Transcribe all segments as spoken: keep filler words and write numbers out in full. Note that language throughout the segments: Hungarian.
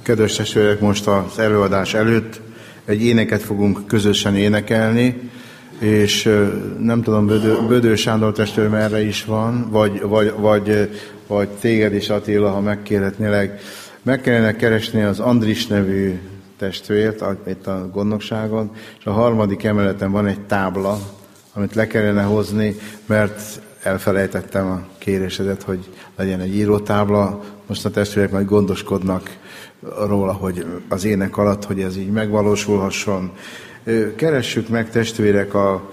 Kedves testvérek, most az előadás előtt egy éneket fogunk közösen énekelni, és nem tudom, Bödő, Bödő Sándor testvérem erre is van, vagy, vagy, vagy, vagy téged is, Attila, ha megkérhetnélek. Meg kellene keresni az Andris nevű testvért itt a gondnokságon, és a harmadik emeleten van egy tábla, amit le kellene hozni, mert elfelejtettem a kérésedet, hogy legyen egy írótábla. Most a testvérek majd gondoskodnak róla, hogy az ének alatt, hogy ez így megvalósulhasson. Keressük meg, testvérek, a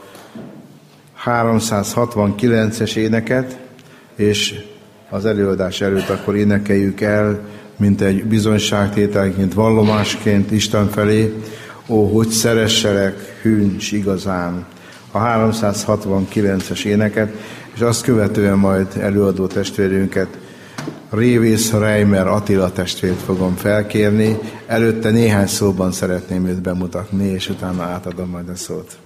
háromszázhatvankilences éneket, és az előadás előtt akkor énekeljük el, mint egy bizonyságtételként, vallomásként Isten felé: ó, hogy szeresselek, hűncs igazán. A háromszázhatvankilences éneket, és azt követően majd előadó testvérünket, Révész Reimer Attila testvért fogom felkérni. Előtte néhány szóban szeretném őt bemutatni, és utána átadom majd a szót.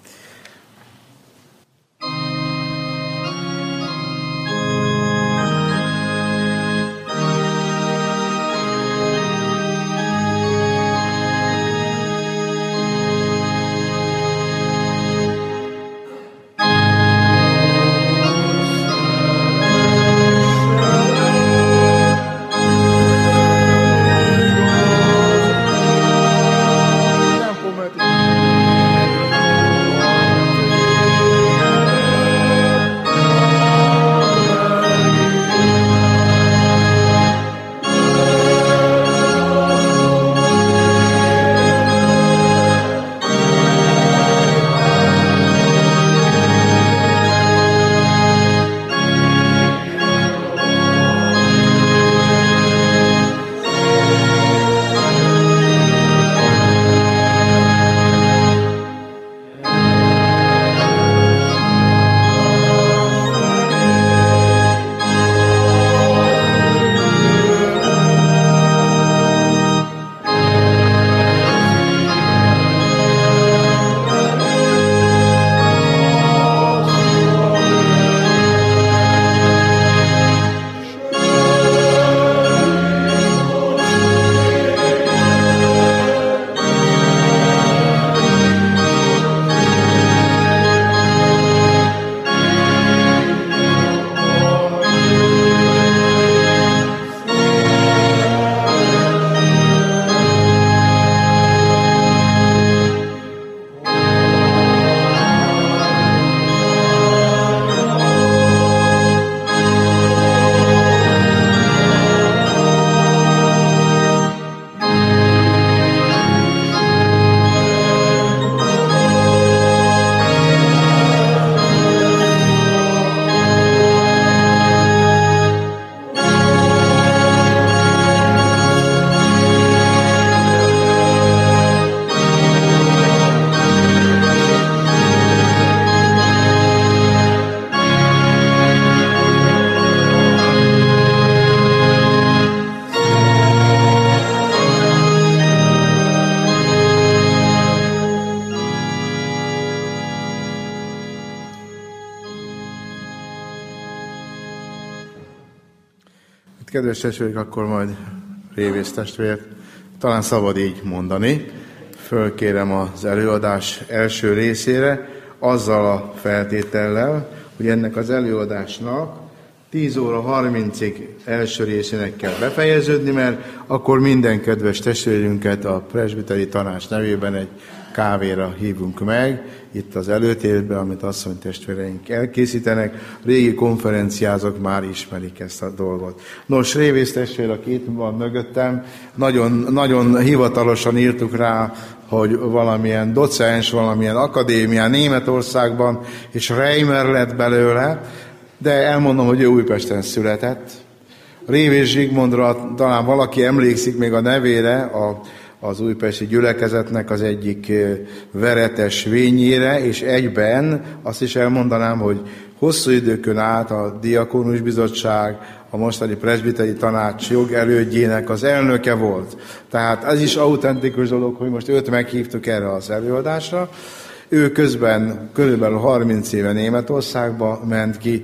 Kedves testvérek, akkor majd Révész testvért, talán szabad így mondani, fölkérem az előadás első részére, azzal a feltétellel, hogy ennek az előadásnak tíz óra harmincig első részének kell befejeződni, mert akkor minden kedves testvérünket a presbiteri tanács nevében egy kávéra hívunk meg, itt az előtérben, amit asszony testvéreink elkészítenek. Régi konferenciázók már ismerik ezt a dolgot. Nos, Révész testvér, aki itt van mögöttem, nagyon, nagyon hivatalosan írtuk rá, hogy valamilyen docens, valamilyen akadémián Németországban, és Reimer lett belőle, de elmondom, hogy ő Újpesten született. Révész Zsigmondra talán valaki emlékszik még a nevére, a az újpesti gyülekezetnek az egyik veretes vényére, és egyben azt is elmondanám, hogy hosszú időkön át a Diakónus Bizottság, a mostani presbiteri tanács jogelődjének az elnöke volt. Tehát ez is autentikus dolog, hogy most őt meghívtuk erre az előadásra. Ő közben körülbelül harminc éve Németországba ment ki,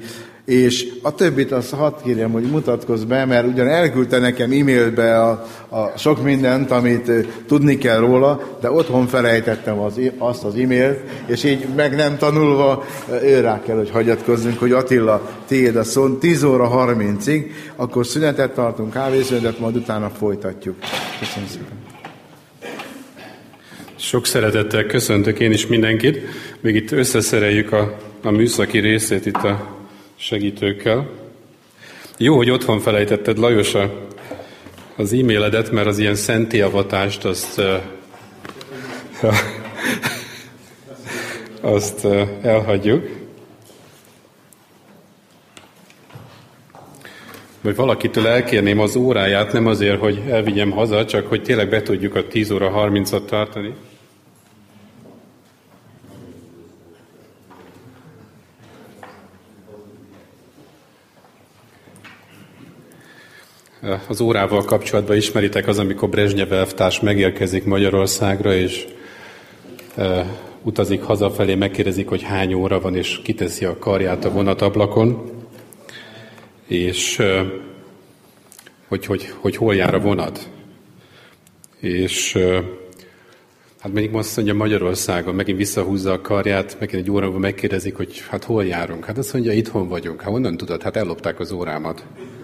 És a többit azt hadd kérjem, hogy mutatkozz be, mert ugyan elküldte nekem e-mailbe a, a sok mindent, amit tudni kell róla, de otthon felejtettem az, azt az e-mailt, és így meg nem tanulva ő rá kell, hogy hagyatkozzunk, hogy Attila, tiéd a szó, tíz óra harmincig, akkor szünetet tartunk, kávészünetet, majd utána folytatjuk. Köszönöm szépen. Sok szeretettel köszöntök én is mindenkit. Még itt összeszereljük a, a műszaki részét itt a segítőkkel. Jó, hogy otthon felejtetted, Lajos, a, az e-mailedet, mert az ilyen szentélyavatást azt, azt elhagyjuk. Vagy valakitől elkérném az óráját, nem azért, hogy elvigyem haza, csak hogy tényleg be tudjuk a tíz óra harmincat tartani. Az órával kapcsolatban ismeritek az, amikor Brezsnyev elvtárs megérkezik Magyarországra, és e, utazik hazafelé, megkérdezik, hogy hány óra van, és kiteszi a karját a vonatablakon, és e, hogy, hogy, hogy hol jár a vonat. És e, hát még azt mondja, Magyarországon megint visszahúzza a karját, megint egy órában megkérdezik, hogy hát hol járunk. Hát azt mondja, itthon vagyunk. Hát honnan tudod? Hát ellopták az órámat.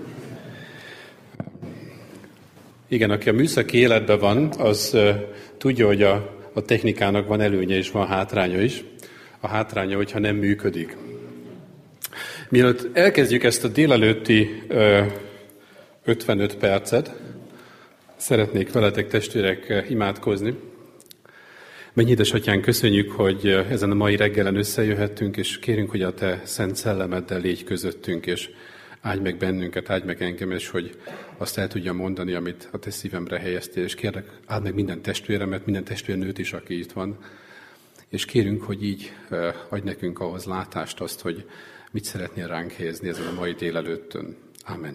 Igen, aki a műszaki életben van, az uh, tudja, hogy a, a technikának van előnye és van hátránya is. A hátránya, hogyha nem működik. Mielőtt elkezdjük ezt a délelőtti uh, ötvenöt percet, szeretnék veletek, testvérek, imádkozni. Mennyi édesatyán, köszönjük, hogy ezen a mai reggelen összejöhettünk, és kérünk, hogy a te szent szellemeddel légy közöttünk, és áldj meg bennünket, áldj meg engem, és hogy azt el tudjam mondani, amit a te szívemre helyeztél, és kérlek, áld meg minden testvéremet, minden testvérnőt is, aki itt van, és kérünk, hogy így adj nekünk ahhoz látást azt, hogy mit szeretnél ránk helyezni ezen a mai délelőttön. Amen.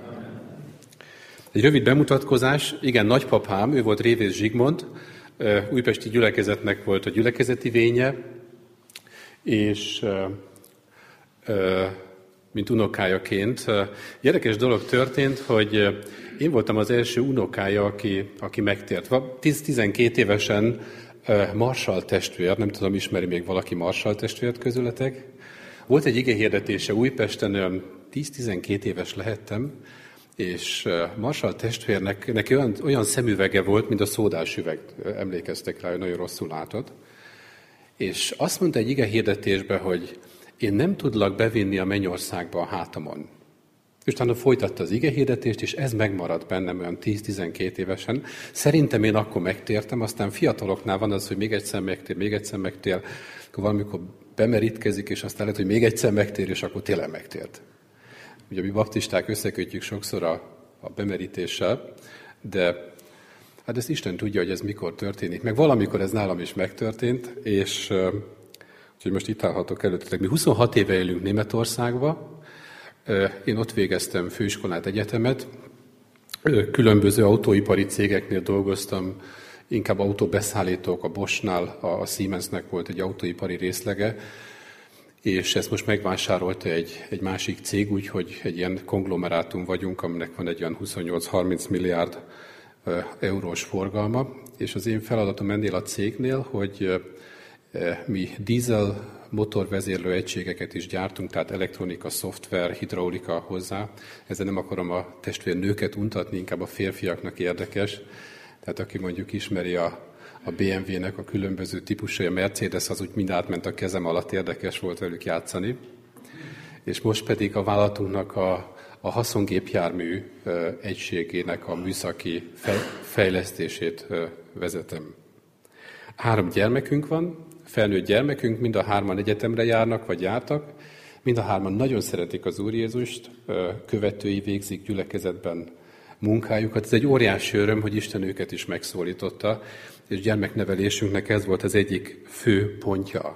Egy rövid bemutatkozás, igen, nagypapám, ő volt Révész Zsigmond, újpesti gyülekezetnek volt a gyülekezeti vénye, és mint unokájaként. Érdekes dolog történt, hogy én voltam az első unokája, aki, aki megtért. tíz-tizenkét évesen Marshall testvér, nem tudom, ismeri még valaki Marshall testvért közületek. Volt egy igehirdetése Újpesten, olyan tíz-tizenkét éves lehettem, és Marshall testvérnek neki olyan, olyan szemüvege volt, mint a szódás üveg, emlékeztek rá, hogy nagyon rosszul látott. És azt mondta egy igehirdetésben, hogy én nem tudlak bevinni a mennyországba a hátamon. És utána folytatta az igehirdetést, és ez megmaradt bennem olyan tíz-tizenkét évesen. Szerintem én akkor megtértem, aztán fiataloknál van az, hogy még egyszer megtér, még egyszer megtér, akkor valamikor bemerítkezik, és aztán lehet, hogy még egyszer megtér, és akkor tényleg megtért. Ugye mi baptisták összekötjük sokszor a, a bemerítéssel, de hát ezt Isten tudja, hogy ez mikor történik. Meg valamikor ez nálam is megtörtént, és úgyhogy most itt állhatok előttetek. Mi huszonhat éve élünk Németországba. Én ott végeztem főiskolát, egyetemet. Különböző autóipari cégeknél dolgoztam, inkább autóbeszállítók, a Boschnál, a Siemensnek volt egy autóipari részlege, és ezt most megvásárolta egy, egy másik cég, úgyhogy egy ilyen konglomerátum vagyunk, aminek van egy olyan huszonnyolc-harminc milliárd eurós forgalma, és az én feladatom ennél a cégnél, hogy mi dízel motorvezérlő egységeket is gyártunk, tehát elektronika, szoftver, hidraulika hozzá. Ezzel nem akarom a testvérnőket untatni, inkább a férfiaknak érdekes. Tehát aki mondjuk ismeri a, a bé em vé-nek a különböző típusai, a Mercedes, az úgy mind átment a kezem alatt, érdekes volt velük játszani. És most pedig a vállalatunknak a, a haszongépjármű egységének a műszaki fejlesztését vezetem. Három gyermekünk van, felnőtt gyermekünk, mind a hárman egyetemre járnak, vagy jártak, mind a hárman nagyon szeretik az Úr Jézust, követői végzik gyülekezetben munkájukat. Ez egy óriási öröm, hogy Isten őket is megszólította, és gyermeknevelésünknek ez volt az egyik fő pontja,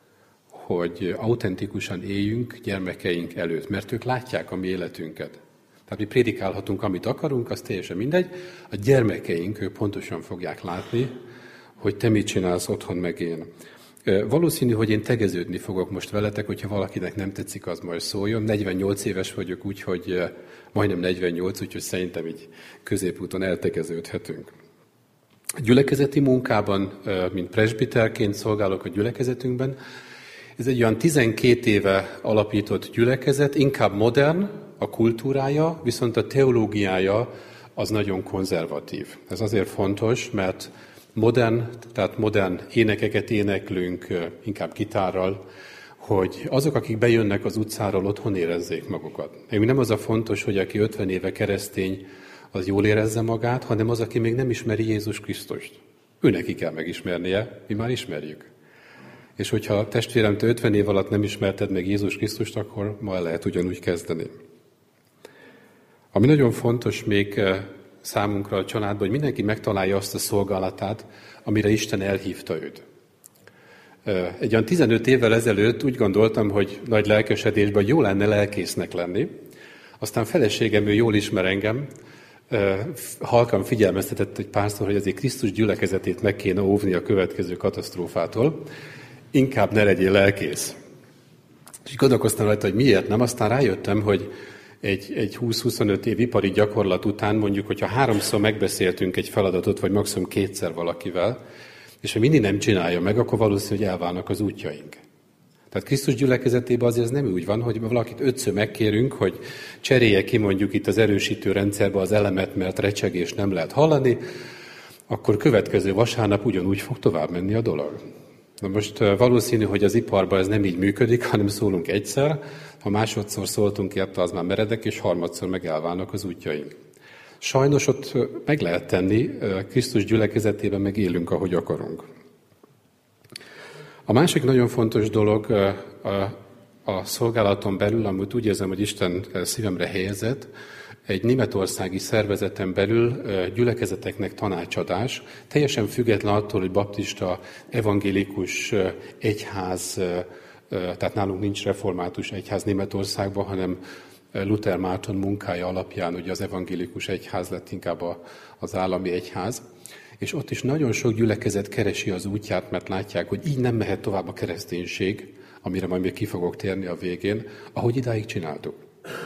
hogy autentikusan éljünk gyermekeink előtt, mert ők látják a mi életünket. Tehát mi prédikálhatunk, amit akarunk, az teljesen mindegy. A gyermekeink, ők pontosan fogják látni, hogy te mit csinálsz otthon, meg én. Valószínű, hogy én tegeződni fogok most veletek, hogyha valakinek nem tetszik, az majd szóljon. negyvennyolc éves vagyok, úgyhogy majdnem negyvennyolc, úgyhogy szerintem így középúton eltegeződhetünk. A gyülekezeti munkában, mint presbiterként szolgálok a gyülekezetünkben. Ez egy olyan tizenkét éve alapított gyülekezet, inkább modern a kultúrája, viszont a teológiája az nagyon konzervatív. Ez azért fontos, mert modern, tehát modern énekeket éneklünk, inkább gitárral, hogy azok, akik bejönnek az utcáról, otthon érezzék magukat. Még nem az a fontos, hogy aki ötven éve keresztény, az jól érezze magát, hanem az, aki még nem ismeri Jézus Krisztust. Ő neki kell megismernie, mi már ismerjük. És hogyha testvérem, te ötven év alatt nem ismerted meg Jézus Krisztust, akkor ma el lehet ugyanúgy kezdeni. Ami nagyon fontos még számunkra a családban, hogy mindenki megtalálja azt a szolgálatát, amire Isten elhívta őt. Egy olyan tizenöt évvel ezelőtt úgy gondoltam, hogy nagy lelkesedésben jó lenne lelkésznek lenni. Aztán feleségem, ő jól ismer engem, halkan figyelmeztetett egy párszor, hogy azért Krisztus gyülekezetét meg kéne óvni a következő katasztrófától. Inkább ne legyél lelkész. És gondolkoztam rajta, hogy miért nem. Aztán rájöttem, hogy egy, egy húsz-huszonöt év ipari gyakorlat után mondjuk, hogyha háromszor megbeszéltünk egy feladatot, vagy maximum kétszer valakivel, és ha mindig nem csinálja meg, akkor valószínű, hogy elválnak az útjaink. Tehát Krisztus gyülekezetében azért ez nem úgy van, hogy valakit ötször megkérünk, hogy cserélje ki mondjuk itt az erősítő rendszerbe az elemet, mert recsegés nem lehet hallani, akkor következő vasárnap ugyanúgy fog tovább menni a dolog. Na most valószínű, hogy az iparban ez nem így működik, hanem szólunk egyszer, ha másodszor szóltunk érte, az már meredek, és harmadszor meg elválnak az útjaink. Sajnos ott meg lehet tenni, Krisztus gyülekezetében meg élünk, ahogy akarunk. A másik nagyon fontos dolog a, a szolgálaton belül, amit úgy érzem, hogy Isten szívemre helyezett, egy németországi szervezeten belül gyülekezeteknek tanácsadás, teljesen független attól, hogy baptista, evangélikus egyház, tehát nálunk nincs református egyház Németországban, hanem Luther Márton munkája alapján ugye az evangélikus egyház lett inkább az állami egyház, és ott is nagyon sok gyülekezet keresi az útját, mert látják, hogy így nem mehet tovább a kereszténység, amire majd még ki fogok térni a végén, ahogy idáig csináltuk.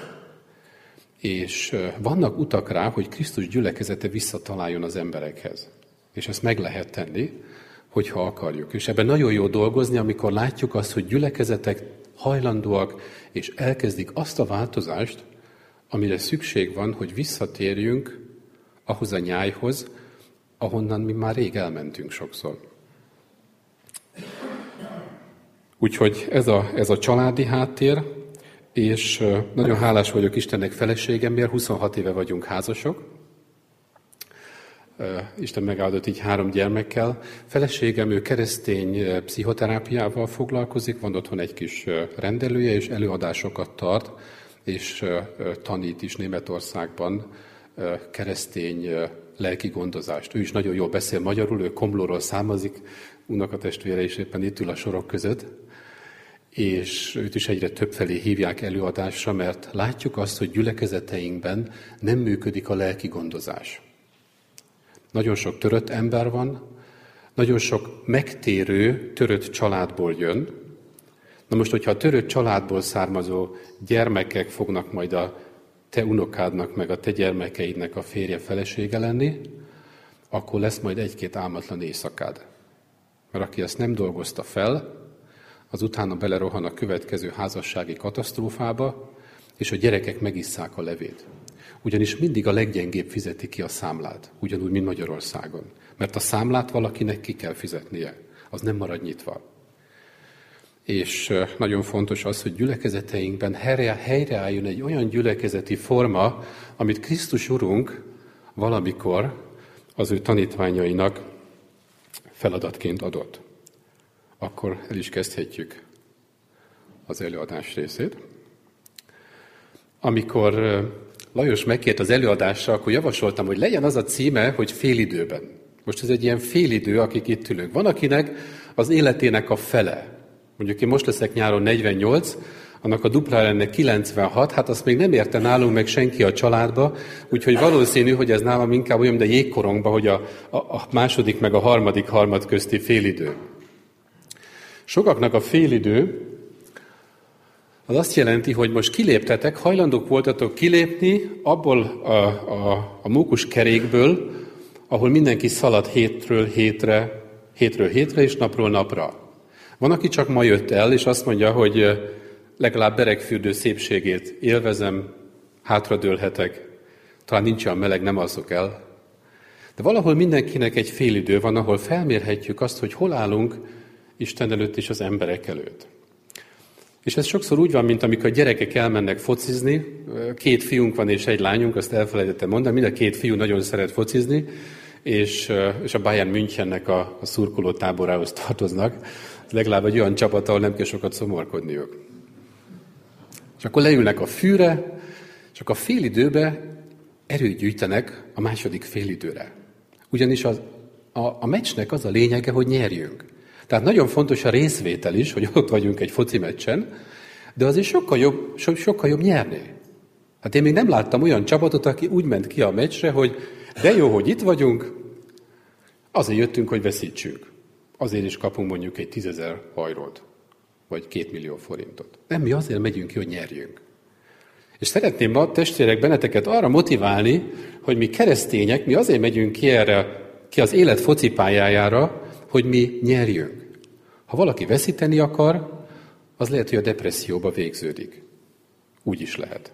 És vannak utak rá, hogy Krisztus gyülekezete visszataláljon az emberekhez. És ezt meg lehet tenni, hogyha akarjuk. És ebben nagyon jó dolgozni, amikor látjuk azt, hogy gyülekezetek hajlandóak, és elkezdik azt a változást, amire szükség van, hogy visszatérjünk ahhoz a nyájhoz, ahonnan mi már rég elmentünk sokszor. Úgyhogy ez a, ez a családi háttér, és nagyon hálás vagyok Istennek feleségemért, huszonhat éve vagyunk házasok. Isten megáldott így három gyermekkel. Feleségem, ő keresztény pszichoterápiával foglalkozik, van otthon egy kis rendelője, és előadásokat tart, és tanít is Németországban keresztény lelki gondozást. Ő is nagyon jól beszél magyarul, ő Komlóról származik, unokatestvére is éppen itt ül a sorok között, és őt is egyre többfelé hívják előadásra, mert látjuk azt, hogy gyülekezeteinkben nem működik a lelki gondozás. Nagyon sok törött ember van, nagyon sok megtérő, törött családból jön. Na most, hogyha a törött családból származó gyermekek fognak majd a te unokádnak, meg a te gyermekeidnek a férje, felesége lenni, akkor lesz majd egy-két álmatlan éjszakád. Mert aki ezt nem dolgozta fel, az utána belerohan a következő házassági katasztrófába, és a gyerekek megisszák a levét. Ugyanis mindig a leggyengébb fizeti ki a számlát, ugyanúgy, mint Magyarországon. Mert a számlát valakinek ki kell fizetnie, az nem marad nyitva. És nagyon fontos az, hogy gyülekezeteinkben helyre, helyreálljon egy olyan gyülekezeti forma, amit Krisztus Urunk valamikor az ő tanítványainak feladatként adott. Akkor el is kezdhetjük az előadás részét. Amikor Lajos megkért az előadásra, akkor javasoltam, hogy legyen az a címe, hogy félidőben. Most ez egy ilyen félidő, akik itt ülünk. Van, akinek az életének a fele. Mondjuk én most leszek nyáron negyvennyolc, annak a dupla lenne kilencvenhat, hát azt még nem érte nálunk meg senki a családba, úgyhogy valószínű, hogy ez nálam inkább olyan, de jégkorongban, hogy a, a, a második meg a harmadik harmad közti félidő. Sokaknak a félidő az azt jelenti, hogy most kiléptetek, hajlandók voltatok kilépni abból a, a, a mókus kerékből, ahol mindenki szalad hétről hétre, hétről hétre és napról napra. Van, aki csak ma jött el, és azt mondja, hogy legalább beregfürdő szépségét élvezem, hátradőlhetek, talán nincs olyan meleg, nem alszok el. De valahol mindenkinek egy félidő van, ahol felmérhetjük azt, hogy hol állunk Isten előtt és az emberek előtt. És ez sokszor úgy van, mint amikor a gyerekek elmennek focizni, két fiunk van és egy lányunk, azt elfelejtettem mondani, mind a két fiú nagyon szeret focizni, és, és a Bayern Münchennek a, a szurkoló táborához tartoznak. Ez legalább egy olyan csapat, ahol nem kell sokat szomorkodniuk. És akkor leülnek a fűre, és akkor a félidőbe erőt gyűjtenek a második félidőre. Ugyanis az, a, a meccsnek az a lényege, hogy nyerjünk. Tehát nagyon fontos a részvétel is, hogy ott vagyunk egy foci meccsen, de azért sokkal jobb, so, sokkal jobb nyerni. Hát én még nem láttam olyan csapatot, aki úgy ment ki a meccsre, hogy de jó, hogy itt vagyunk, azért jöttünk, hogy veszítsünk. Azért is kapunk mondjuk egy tízezer hajrót, vagy két millió forintot. Nem, mi azért megyünk ki, hogy nyerjünk. És szeretném ma, testvérek, benneteket arra motiválni, hogy mi keresztények, mi azért megyünk ki erre, ki az élet focipályájára, hogy mi nyerjünk. Ha valaki veszíteni akar, az lehet, hogy a depresszióba végződik. Úgy is lehet.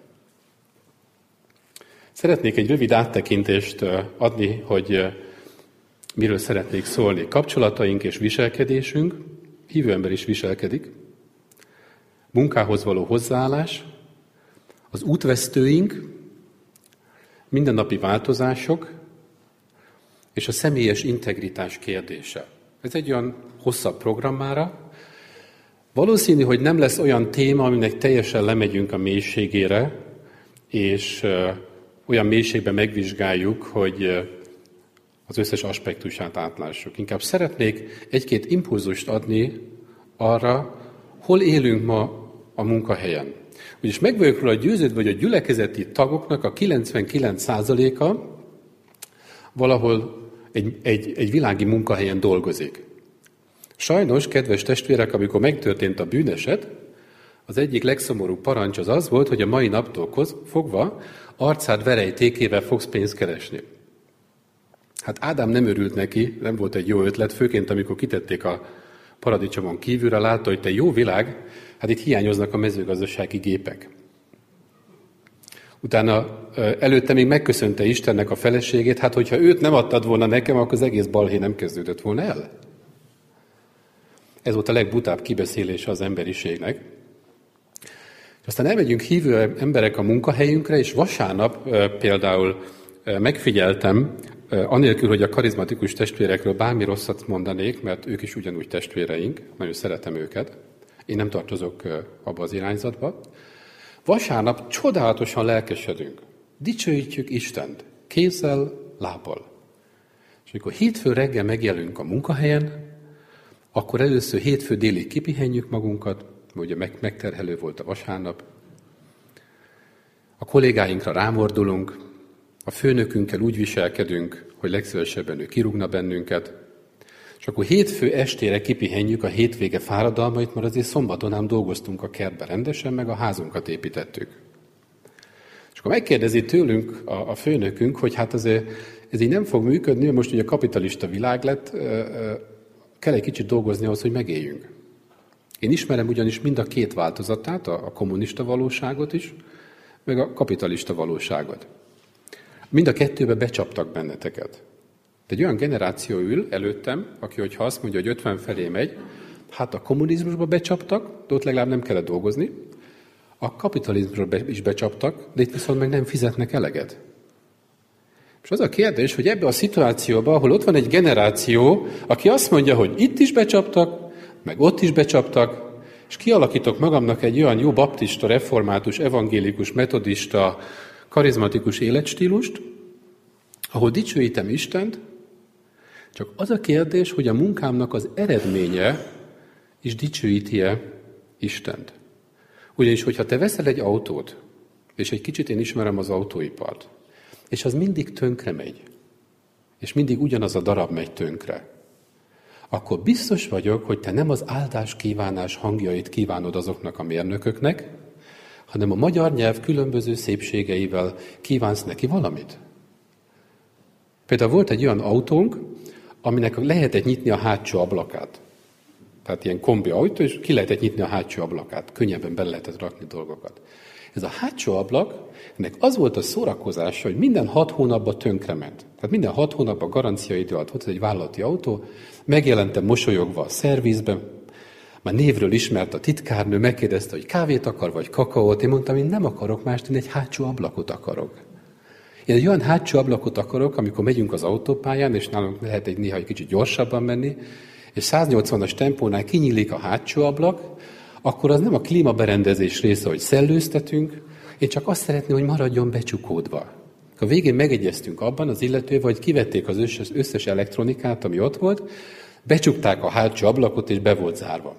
Szeretnék egy rövid áttekintést adni, hogy miről szeretnék szólni. Kapcsolataink és viselkedésünk, hívő ember is viselkedik, munkához való hozzáállás, az útvesztőink, mindennapi változások és a személyes integritás kérdése. Ez egy olyan hosszabb programmára. Valószínű, hogy nem lesz olyan téma, aminek teljesen lemegyünk a mélységére, és olyan mélységben megvizsgáljuk, hogy az összes aspektusát átlássuk. Inkább szeretnék egy-két impulzust adni arra, hol élünk ma a munkahelyen. Ugyanis meg vagyok róla győződve, hogy a gyülekezeti tagoknak a kilencvenkilenc százaléka valahol egy, egy, egy világi munkahelyen dolgozik. Sajnos, kedves testvérek, amikor megtörtént a bűneset, az egyik legszomorúbb parancs az az volt, hogy a mai naptól fogva arcád verejtékével fogsz pénzt keresni. Hát Ádám nem örült neki, nem volt egy jó ötlet, főként amikor kitették a paradicsomon kívülre, látta, hogy te jó világ, hát itt hiányoznak a mezőgazdasági gépek. Utána előtte még megköszönte Istennek a feleségét, hát hogyha őt nem adtad volna nekem, akkor az egész balhé nem kezdődött volna el. Ez volt a legbutább kibeszélése az emberiségnek. Aztán elmegyünk hívő emberek a munkahelyünkre, és vasárnap például megfigyeltem, anélkül, hogy a karizmatikus testvérekről bármi rosszat mondanék, mert ők is ugyanúgy testvéreink, nagyon szeretem őket, én nem tartozok abba az irányzatba. Vasárnap csodálatosan lelkesedünk, dicsőítjük Istent, kézzel, lábbal. És amikor hétfő reggel megjelünk a munkahelyen, akkor először hétfő délig kipihenjük magunkat, ugye megterhelő volt a vasárnap, a kollégáinkra rámordulunk, a főnökünkkel úgy viselkedünk, hogy legszívesebben ő kirúgna bennünket, és akkor hétfő estére kipihenjük a hétvége fáradalmait, mert azért szombaton ám dolgoztunk a kertben rendesen, meg a házunkat építettük. És akkor megkérdezi tőlünk a, a főnökünk, hogy hát azért ez így nem fog működni, mert most ugye a kapitalista világ lett, kell egy kicsit dolgozni ahhoz, hogy megéljünk. Én ismerem ugyanis mind a két változatát, a kommunista valóságot is, meg a kapitalista valóságot. Mind a kettőbe becsaptak benneteket. Egy olyan generáció ül előttem, aki, hogyha azt mondja, hogy ötven felé megy, hát a kommunizmusba becsaptak, de ott legalább nem kellett dolgozni, a kapitalizmusba be, is becsaptak, de itt viszont meg nem fizetnek eleget. És az a kérdés, hogy ebbe a szituációban, ahol ott van egy generáció, aki azt mondja, hogy itt is becsaptak, meg ott is becsaptak, és kialakítok magamnak egy olyan jó baptista, református, evangélikus, metodista, karizmatikus életstílust, ahol dicsőítem Istent, csak az a kérdés, hogy a munkámnak az eredménye is dicsőíti-e Istent. Ugyanis, hogyha te veszel egy autót, és egy kicsit én ismerem az autóipart, és az mindig tönkre megy, és mindig ugyanaz a darab megy tönkre, akkor biztos vagyok, hogy te nem az áldás kívánás hangjait kívánod azoknak a mérnököknek, hanem a magyar nyelv különböző szépségeivel kívánsz neki valamit. Például volt egy olyan autónk, aminek lehetett nyitni a hátsó ablakát. Tehát ilyen kombi autó, és ki lehetett nyitni a hátsó ablakát. Könnyebben bele lehetett rakni dolgokat. Ez a hátsó ablak, ennek az volt a szórakozása, hogy minden hat hónapban tönkrement. Tehát minden hat hónapban garancia idő alatt volt, ez egy vállalati autó, megjelentem mosolyogva a szervizben, már névről ismert a titkárnő, megkérdezte, hogy kávét akar, vagy kakaót. Én mondtam, én nem akarok mást, én egy hátsó ablakot akarok. Én egy olyan hátsó ablakot akarok, amikor megyünk az autópályán, és nálunk lehet egy néha egy kicsit gyorsabban menni, és száznyolcvanas tempónál kinyílik a hátsó ablak, akkor az nem a klímaberendezés része, hogy szellőztetünk, én csak azt szeretném, hogy maradjon becsukódva. A végén megegyeztünk abban az illetővel, hogy kivették az összes, összes elektronikát, ami ott volt, becsukták a hátsó ablakot, és be volt zárva.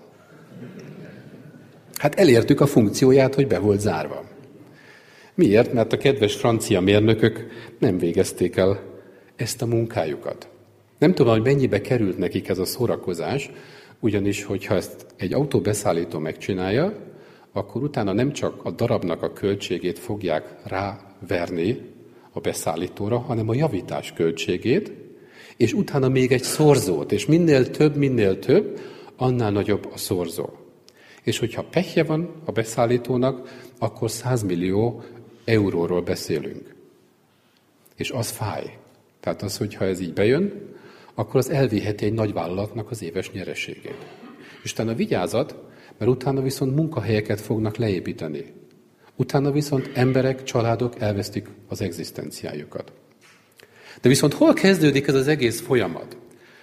Hát elértük a funkcióját, hogy be volt zárva. Miért? Mert a kedves francia mérnökök nem végezték el ezt a munkájukat. Nem tudom, hogy mennyibe került nekik ez a szórakozás, ugyanis, hogyha ezt egy autóbeszállító megcsinálja, akkor utána nem csak a darabnak a költségét fogják ráverni a beszállítóra, hanem a javítás költségét, és utána még egy szorzót, és minél több, minél több, annál nagyobb a szorzó. És hogyha pehje van a beszállítónak, akkor száz millió euróról beszélünk. És az fáj. Tehát az, hogyha ez így bejön, akkor az elviheti egy nagy vállalatnak az éves nyereségét. És utána vigyázat, mert utána viszont munkahelyeket fognak leépíteni. Utána viszont emberek, családok elvesztik az egzisztenciájukat. De viszont hol kezdődik ez az egész folyamat?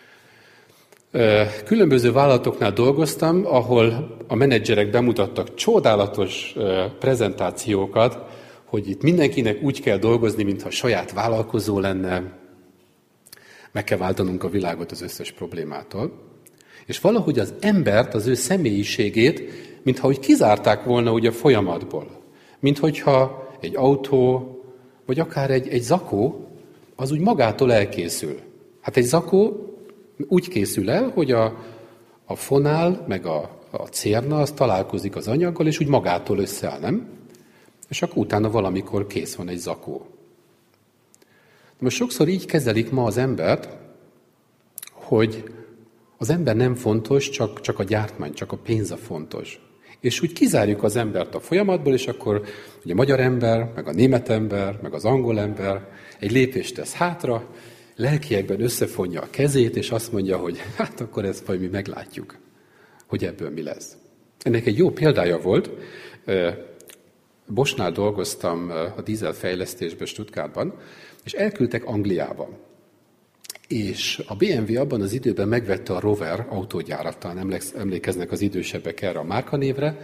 Különböző vállalatoknál dolgoztam, ahol a menedzserek bemutattak csodálatos prezentációkat, hogy itt mindenkinek úgy kell dolgozni, mintha saját vállalkozó lenne, meg kell váltanunk a világot az összes problémától. És valahogy az embert, az ő személyiségét, mintha úgy kizárták volna ugye a folyamatból. Mint hogyha egy autó, vagy akár egy, egy zakó, az úgy magától elkészül. Hát egy zakó úgy készül el, hogy a, a fonál, meg a, a cérna, az találkozik az anyaggal, és úgy magától összeáll, nem? És akkor utána valamikor kész van egy zakó. De most sokszor így kezelik ma az embert, hogy az ember nem fontos, csak, csak a gyártmány, csak a pénz a fontos. És úgy kizárjuk az embert a folyamatból, és akkor ugye a magyar ember, meg a német ember, meg az angol ember egy lépést tesz hátra, lelkiekben összefonja a kezét, és azt mondja, hogy hát akkor ezt majd mi meglátjuk, hogy ebből mi lesz. Ennek egy jó példája volt. Boschnál dolgoztam a dízelfejlesztésben Stuttgartban, és elküldtek Angliába. És a bé em vé abban az időben megvette a Rover autógyárat, talán emlékeznek az idősebbek erre a márkanévre.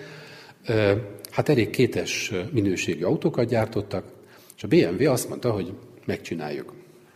Hát elég kétes minőségű autókat gyártottak, és a bé em vé azt mondta, hogy megcsináljuk.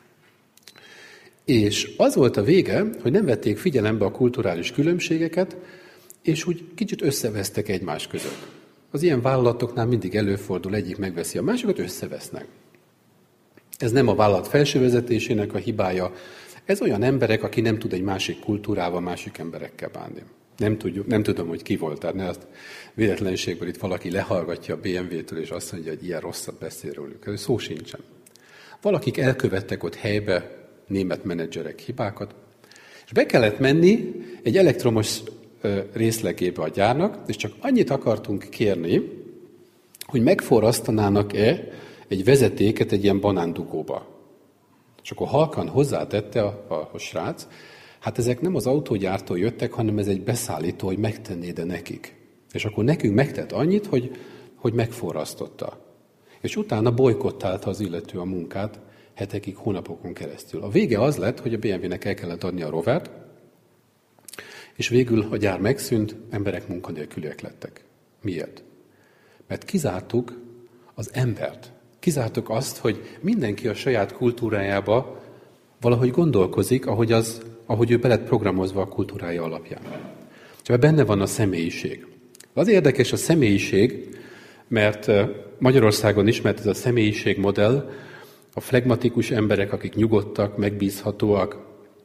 És az volt a vége, hogy nem vették figyelembe a kulturális különbségeket, és úgy kicsit összevesztek egymás között. Az ilyen vállalatoknál mindig előfordul, egyik megveszi a másikat, összevesznek. Ez nem a vállalat felső vezetésének a hibája, ez olyan emberek, aki nem tud egy másik kultúrával, másik emberekkel bánni. Nem, tudjuk, nem tudom, hogy ki volt, tehát ne azt véletlenségből itt valaki lehallgatja a bé em vé-től, és azt mondja, hogy ilyen rosszat beszél róluk. Ez szó sincsen. Valakik elkövettek ott helybe német menedzserek hibákat, és be kellett menni egy elektromos részlegébe a gyárnak, és csak annyit akartunk kérni, hogy megforrasztanának-e egy vezetéket egy ilyen banándugóba. És akkor halkan hozzátette a, a, a srác, hát ezek nem az autógyártól jöttek, hanem ez egy beszállító, hogy megtenné de nekik. És akkor nekünk megtett annyit, hogy, hogy megforrasztotta. És utána bojkottálta az illető a munkát hetekig, hónapokon keresztül. A vége az lett, hogy a bé em vé-nek el kellett adni a Rovert, és végül a gyár megszűnt, emberek munkanélküliek lettek. Miért? Mert kizártuk az embert. Kizártuk azt, hogy mindenki a saját kultúrájába valahogy gondolkozik, ahogy, az, ahogy ő be lett programozva a kultúrája alapján. Csak benne van a személyiség. Az érdekes a személyiség, mert Magyarországon ismert ez a személyiségmodell, a flegmatikus emberek, akik nyugodtak, megbízhatóak,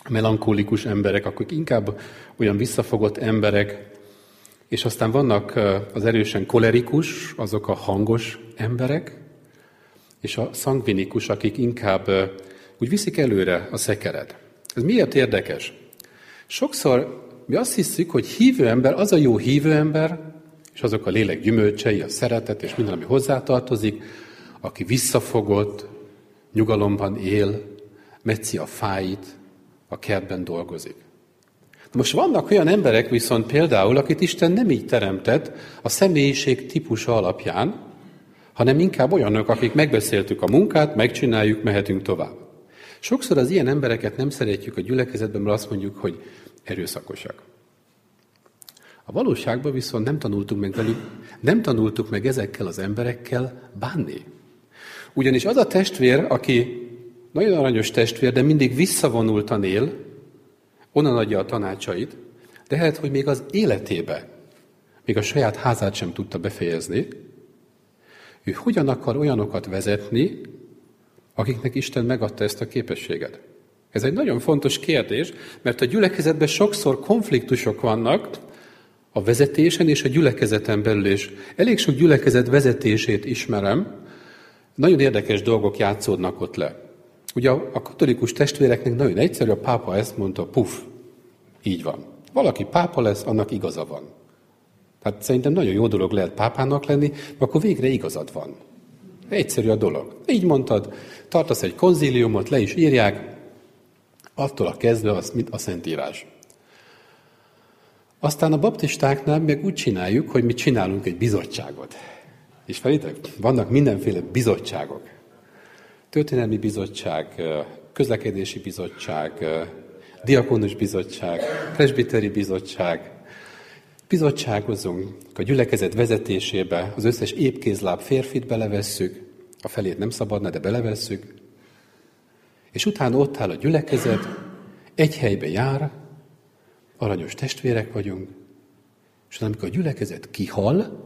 melankólikus emberek, akik inkább olyan visszafogott emberek, és aztán vannak az erősen kolerikus, azok a hangos emberek, és a szangvinikus, akik inkább úgy viszik előre a szekeret. Ez miért érdekes? Sokszor mi azt hiszük, hogy hívő ember, az a jó hívő ember, és azok a lélek gyümölcsei, a szeretet és minden, ami hozzátartozik, aki visszafogott, nyugalomban él, metszi a fáit, a kertben dolgozik. Most vannak olyan emberek viszont például, akit Isten nem így teremtett a személyiség típusa alapján, hanem inkább olyanok, akik megbeszéltük a munkát, megcsináljuk, mehetünk tovább. Sokszor az ilyen embereket nem szeretjük a gyülekezetben, mert azt mondjuk, hogy erőszakosak. A valóságban viszont nem tanultuk meg velük, nem tanultuk meg ezekkel az emberekkel bánni. Ugyanis az a testvér, aki nagyon aranyos testvér, de mindig visszavonultan él, onnan adja a tanácsait, de lehet, hogy még az életébe, még a saját házát sem tudta befejezni, ő hogyan akar olyanokat vezetni, akiknek Isten megadta ezt a képességet. Ez egy nagyon fontos kérdés, mert a gyülekezetben sokszor konfliktusok vannak a vezetésen és a gyülekezeten belül is. Elég sok gyülekezet vezetését ismerem, nagyon érdekes dolgok játszódnak ott le. Ugye a katolikus testvéreknek nagyon egyszerű, a pápa ezt mondta, puf, így van. Valaki pápa lesz, annak igaza van. Tehát szerintem nagyon jó dolog lehet pápának lenni, mert akkor végre igazad van. Egyszerű a dolog. Így mondtad, tartasz egy konzíliumot, le is írják, attól a kezdve az, mint a Szentírás. Aztán a baptistáknál meg úgy csináljuk, hogy mi csinálunk egy bizottságot. Ismeritek? Vannak mindenféle bizottságok. Történelmi bizottság, közlekedési bizottság, diakonus bizottság, presbiteri bizottság. Bizottságozunk a gyülekezet vezetésébe, az összes épkézláb férfit belevesszük, a felét nem szabadna, de belevesszük, és utána ott áll a gyülekezet, egy helybe jár, aranyos testvérek vagyunk, és amikor a gyülekezet kihal,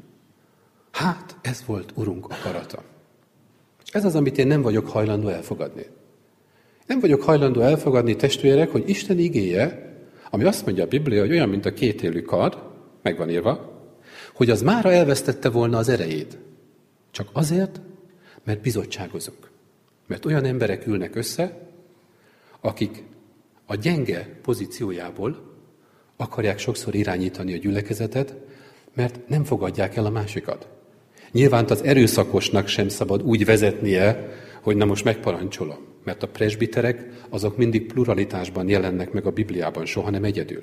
hát ez volt Urunk akarata. Ez az, amit én nem vagyok hajlandó elfogadni. Nem vagyok hajlandó elfogadni, testvérek, hogy Isten igéje, ami azt mondja a Biblia, hogy olyan, mint a kétélű kard, meg van írva, hogy az mára elvesztette volna az erejét. Csak azért, mert bizottságozunk. Mert olyan emberek ülnek össze, akik a gyenge pozíciójából akarják sokszor irányítani a gyülekezetet, mert nem fogadják el a másikat. Nyilván az erőszakosnak sem szabad úgy vezetnie, hogy na most megparancsolom. Mert a presbiterek azok mindig pluralitásban jelennek meg a Bibliában, soha nem egyedül.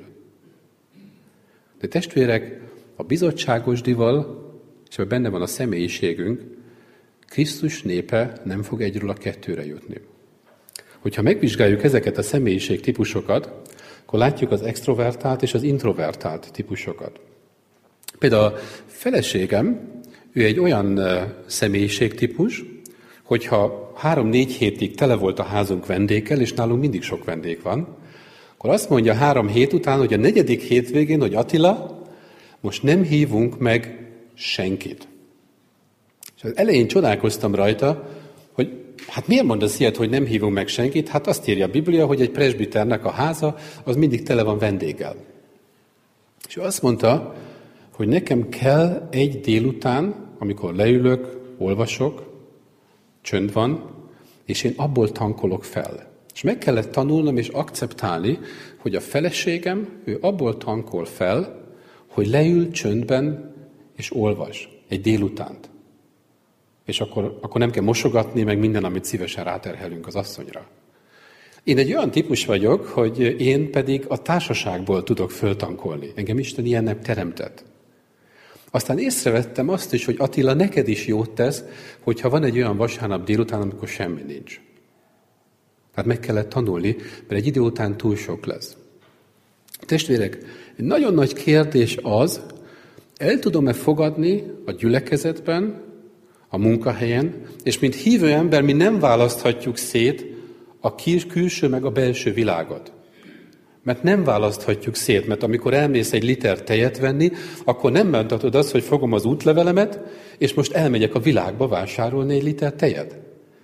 De testvérek, a bizottságosdival, és benne van a személyiségünk, Krisztus népe nem fog egyről a kettőre jutni. Hogyha megvizsgáljuk ezeket a személyiség típusokat, akkor látjuk az extrovertált és az introvertált típusokat. Például a feleségem, ő egy olyan személyiségtípus, hogyha három-négy hétig tele volt a házunk vendéggel, és nálunk mindig sok vendég van, akkor azt mondja három hét után, hogy a negyedik hétvégén, hogy Attila, most nem hívunk meg senkit. És az elején csodálkoztam rajta, hogy hát miért mondasz ilyet, hogy nem hívunk meg senkit? Hát azt írja a Biblia, hogy egy presbiternek a háza, az mindig tele van vendéggel. És ő azt mondta, hogy nekem kell egy délután, amikor leülök, olvasok, csönd van, és én abból tankolok fel. És meg kellett tanulnom és akceptálni, hogy a feleségem, ő abból tankol fel, hogy leül csöndben és olvas egy délutánt. És akkor, akkor nem kell mosogatni, meg minden, amit szívesen ráterhelünk az asszonyra. Én egy olyan típus vagyok, hogy én pedig a társaságból tudok föltankolni. Engem Isten ilyennek teremtett. Aztán észrevettem azt is, hogy Attila, neked is jót tesz, hogyha van egy olyan vasárnap délután, amikor semmi nincs. Tehát meg kellett tanulni, mert egy idő után túl sok lesz. Testvérek, egy nagyon nagy kérdés az, el tudom-e fogadni a gyülekezetben, a munkahelyen, és mint hívő ember mi nem választhatjuk szét a külső meg a belső világot. Mert nem választhatjuk szét, mert amikor elmész egy liter tejet venni, akkor nem mondhatod azt, hogy fogom az útlevelemet, és most elmegyek a világba vásárolni egy liter tejet.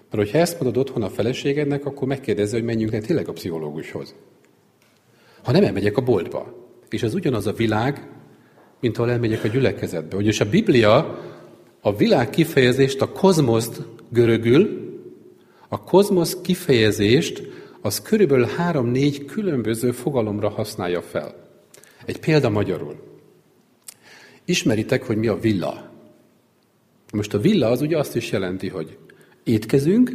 Mert hogyha ezt mondod otthon a feleségednek, akkor megkérdezze, hogy menjünk le tényleg a pszichológushoz. Ha nem elmegyek a boltba. És ez ugyanaz a világ, mint ahol elmegyek a gyülekezetbe. Ugyanis a Biblia a világ kifejezést, a kozmoszt görögül, a kozmosz kifejezést az körülbelül három-négy különböző fogalomra használja fel. Egy példa magyarul. Ismeritek, hogy mi a villa? Most a villa az ugye azt is jelenti, hogy étkezünk,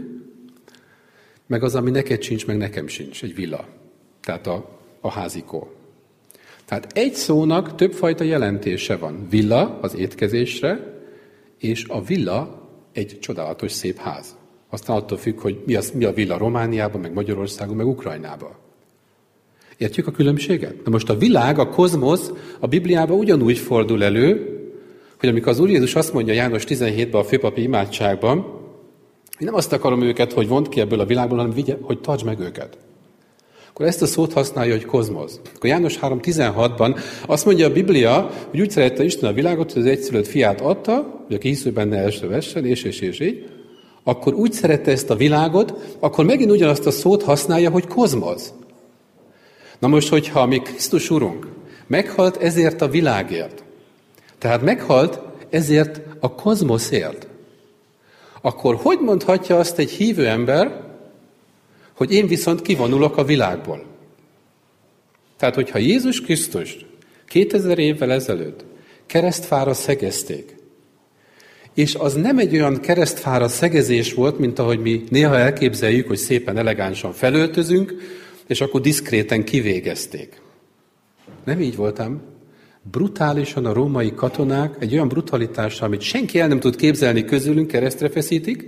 meg az, ami neked sincs, meg nekem sincs, egy villa. Tehát a, a házikó. Tehát egy szónak többfajta jelentése van. Villa az étkezésre, és a villa egy csodálatos szép ház. Aztán attól függ, hogy mi, az, mi a villa Romániában, meg Magyarországon, meg Ukrajnában. Értjük a különbséget? Na most a világ, a kozmosz a Bibliában ugyanúgy fordul elő, hogy amikor az Úr Jézus azt mondja János tizenhétben a főpapi imádságban, én nem azt akarom őket, hogy vond ki ebből a világból, hanem vigye, hogy tartsd meg őket. Akkor ezt a szót használja, hogy kozmosz. Akkor János három tizenhatban azt mondja a Biblia, hogy úgy szerette Isten a világot, hogy az egyszülött fiát adta, hogy aki hisző benne első vessen, és, és, és így, akkor úgy szerette ezt a világot, akkor megint ugyanazt a szót használja, hogy kozmosz. Na most, hogyha mi Krisztus Urunk meghalt ezért a világért, tehát meghalt ezért a kozmoszért, akkor hogy mondhatja azt egy hívő ember, hogy én viszont kivonulok a világból? Tehát, hogyha Jézus Krisztust kétezer évvel ezelőtt keresztfára szegezték, és az nem egy olyan keresztfára szegezés volt, mint ahogy mi néha elképzeljük, hogy szépen elegánsan felöltözünk, és akkor diszkréten kivégezték. Nem így voltam. Brutálisan a római katonák egy olyan brutalitással, amit senki el nem tud képzelni közülünk, keresztre feszítik,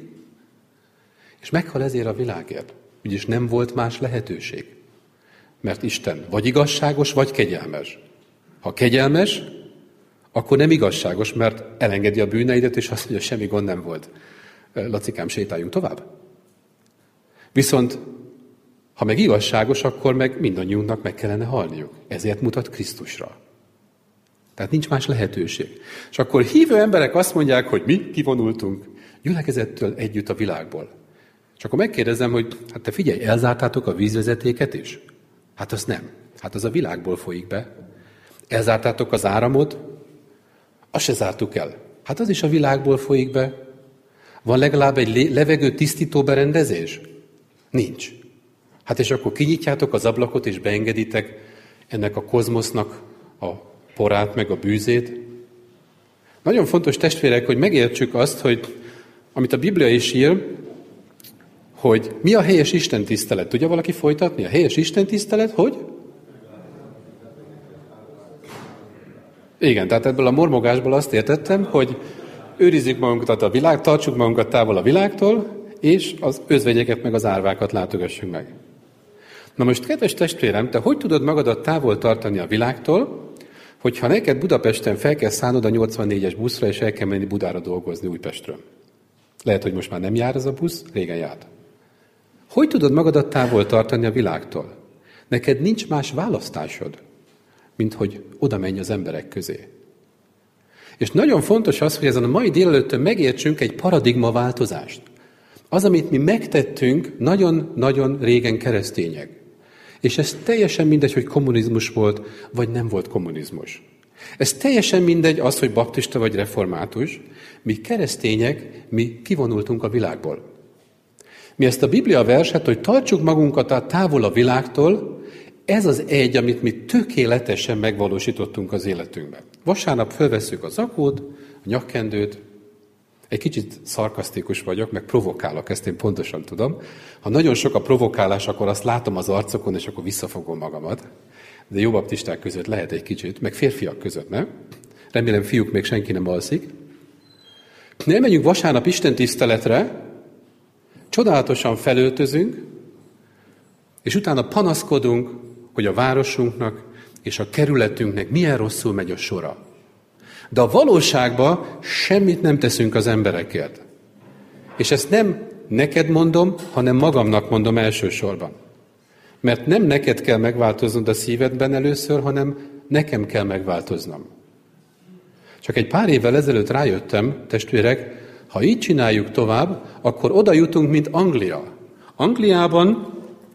és meghal ezért a világért. Úgyis nem volt más lehetőség. Mert Isten vagy igazságos, vagy kegyelmes. Ha kegyelmes, akkor nem igazságos, mert elengedi a bűneidet, és azt mondja, semmi gond nem volt. Lacikám, sétáljunk tovább. Viszont, ha meg igazságos, akkor meg mindannyiunknak meg kellene halniuk. Ezért mutat Krisztusra. Tehát nincs más lehetőség. És akkor hívő emberek azt mondják, hogy mi kivonultunk gyülekezettől együtt a világból. És akkor megkérdezem, hogy hát te figyelj, elzártátok a vízvezetéket is? Hát az nem. Hát az a világból folyik be. Elzártátok az áramot? Azt se zártuk el. Hát az is a világból folyik be. Van legalább egy levegő tisztító berendezés? Nincs. Hát és akkor kinyitjátok az ablakot, és beengeditek ennek a kozmosznak a porát, meg a bűzét. Nagyon fontos, testvérek, hogy megértsük azt, hogy amit a Biblia is ír, hogy mi a helyes istentisztelet. Tudja valaki folytatni? A helyes istentisztelet, hogy? Igen, tehát ebből a mormogásból azt értettem, hogy őrizzük magunkat a világ, tartsuk magunkat távol a világtól, és az özvegyeket meg az árvákat látogassuk meg. Na most, kedves testvérem, te hogy tudod magadat távol tartani a világtól, hogyha neked Budapesten fel kell szállnod a nyolcvannégyes buszra, és el kell menni Budára dolgozni Újpestről? Lehet, hogy most már nem jár ez a busz, régen járt. Hogy tudod magadat távol tartani a világtól? Neked nincs más választásod, mint hogy oda menj az emberek közé. És nagyon fontos az, hogy ezen a mai délelőttön megértsünk egy paradigmaváltozást. Az, amit mi megtettünk nagyon-nagyon régen keresztények. És ez teljesen mindegy, hogy kommunizmus volt, vagy nem volt kommunizmus. Ez teljesen mindegy az, hogy baptista vagy református. Mi keresztények, mi kivonultunk a világból. Mi ezt a Biblia verset, hogy tartsuk magunkat távol a világtól, ez az egy, amit mi tökéletesen megvalósítottunk az életünkben. Vasárnap fölvesszük a zakót, a nyakkendőt, egy kicsit szarkasztikus vagyok, meg provokálok, ezt én pontosan tudom. Ha nagyon sok a provokálás, akkor azt látom az arcokon, és akkor visszafogom magamat. De jó baptisták között lehet egy kicsit, meg férfiak között, nem? Remélem, fiúk még senki nem alszik. Nem menjünk vasárnap istentiszteletre, csodálatosan felöltözünk, és utána panaszkodunk, hogy a városunknak és a kerületünknek milyen rosszul megy a sora. De a valóságban semmit nem teszünk az emberekért. És ezt nem neked mondom, hanem magamnak mondom elsősorban. Mert nem neked kell megváltoznod a szívedben először, hanem nekem kell megváltoznom. Csak egy pár évvel ezelőtt rájöttem, testvérek, Ha így csináljuk tovább, akkor oda jutunk, mint Anglia. Angliában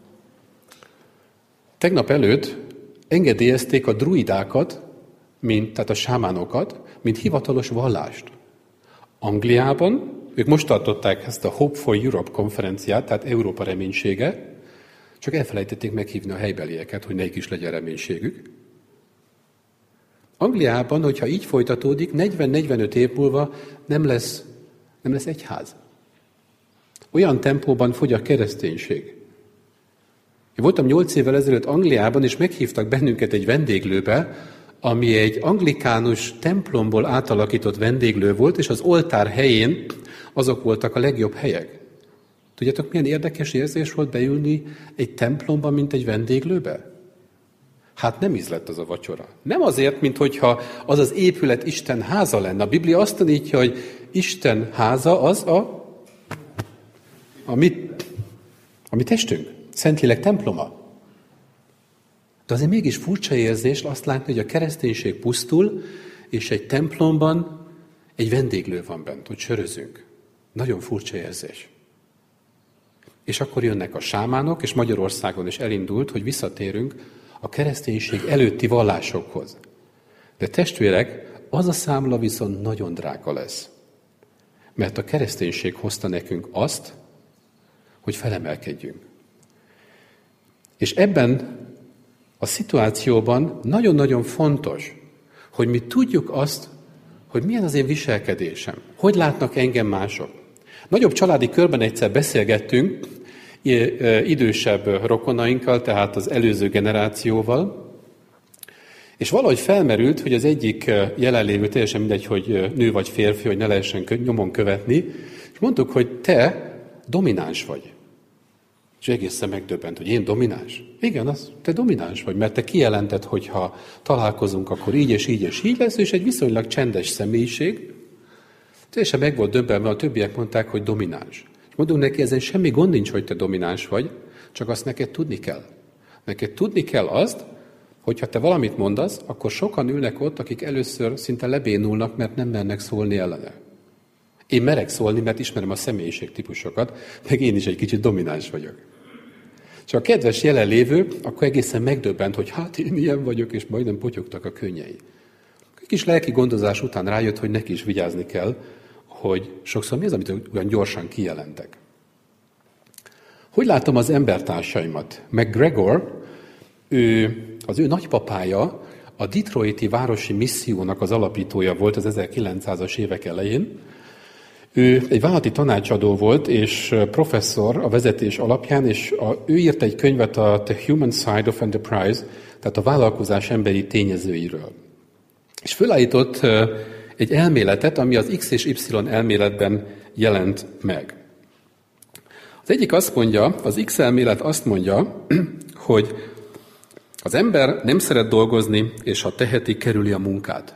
tegnap előtt engedélyezték a druidákat, mint, tehát a sámánokat, mint hivatalos vallást. Angliában, ők most tartották ezt a Hope for Europe konferenciát, tehát Európa reménysége, csak elfelejtették meghívni a helybelieket, hogy nekik is legyen reménységük. Angliában, hogyha így folytatódik, negyven-negyvenöt év múlva nem lesz, nem lesz egyház. Olyan tempóban fogy a kereszténység. Én voltam nyolc évvel ezelőtt Angliában, és meghívtak bennünket egy vendéglőbe, ami egy anglikánus templomból átalakított vendéglő volt, és az oltár helyén azok voltak a legjobb helyek. Tudjátok, milyen érdekes érzés volt beülni egy templomba, mint egy vendéglőbe? Hát nem ízlett az a vacsora. Nem azért, mint hogyha az az épület Isten háza lenne. A Biblia azt tanítja, hogy Isten háza az a, a mi, a mi testünk. Szentlélek temploma. De azért mégis furcsa érzés azt látni, hogy a kereszténység pusztul, és egy templomban egy vendéglő van bent, hogy sörözünk. Nagyon furcsa érzés. És akkor jönnek a sámánok, és Magyarországon is elindult, hogy visszatérünk a kereszténység előtti vallásokhoz. De testvérek, az a számla viszont nagyon drága lesz. Mert a kereszténység hozta nekünk azt, hogy felemelkedjünk. És ebben a szituációban nagyon-nagyon fontos, hogy mi tudjuk azt, hogy milyen az én viselkedésem, hogy látnak engem mások. Nagyobb családi körben egyszer beszélgettünk idősebb rokonainkkal, tehát az előző generációval, és valahogy felmerült, hogy az egyik jelenlévő, teljesen mindegy, hogy nő vagy férfi, hogy ne lehessen nyomon követni, és mondtuk, hogy te domináns vagy. És egészen megdöbbent, hogy én domináns. Igen, az, te domináns vagy, mert te kijelented, hogy ha találkozunk, akkor így és így és így lesz, és egy viszonylag csendes személyiség. Teljesen meg volt döbbenve, a többiek mondták, hogy domináns. És mondunk neki, ezen semmi gond nincs, hogy te domináns vagy, csak azt neked tudni kell. Neked tudni kell azt, hogy ha te valamit mondasz, akkor sokan ülnek ott, akik először szinte lebénulnak, mert nem mernek szólni ellene. Én merek szólni, mert ismerem a személyiségtípusokat, meg én is egy kicsit domináns vagyok. Csak a kedves jelenlévő, akkor egészen megdöbbent, hogy hát én ilyen vagyok, és majdnem potyogtak a könnyei. Egy kis lelki gondozás után rájött, hogy neki is vigyázni kell, hogy sokszor mi az, amit olyan gyorsan kijelentek. Hogy látom az embertársaimat? McGregor, ő, az ő nagypapája a Detroiti városi missziónak az alapítója volt az ezerkilencszázas évek elején. Ő egy vállalati tanácsadó volt, és professzor a vezetés alapján, és a, ő írt egy könyvet a The Human Side of Enterprise, tehát a vállalkozás emberi tényezőiről. És fölállított egy elméletet, ami az X és Y elméletben jelent meg. Az egyik azt mondja, az X elmélet azt mondja, hogy az ember nem szeret dolgozni, és ha teheti, kerüli a munkát.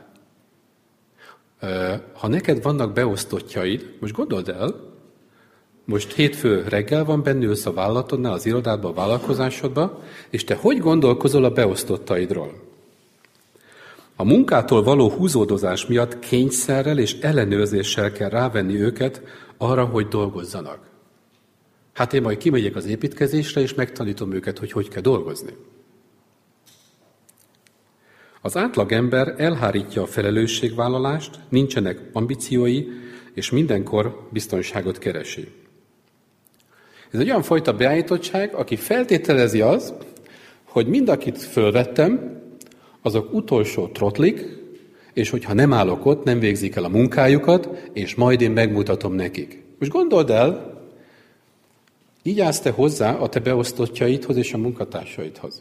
Ha neked vannak beosztottjaid, most gondold el, most hétfő reggel van benne, ülsz a vállalatodnál, az irodádban, a vállalkozásodban, és te hogy gondolkozol a beosztottaidról? A munkától való húzódozás miatt kényszerrel és ellenőrzéssel kell rávenni őket arra, hogy dolgozzanak. Hát én majd kimegyek az építkezésre, és megtanítom őket, hogy hogy kell dolgozni. Az átlagember elhárítja a felelősségvállalást, nincsenek ambíciói, és mindenkor biztonságot keresi. Ez egy olyan fajta beállítottság, aki feltételezi az, hogy mind, akit fölvettem, azok utolsó trotlik, és hogyha nem állok ott, nem végzik el a munkájukat, és majd én megmutatom nekik. Most gondold el, így állsz te hozzá a te beosztottjaidhoz és a munkatársaidhoz.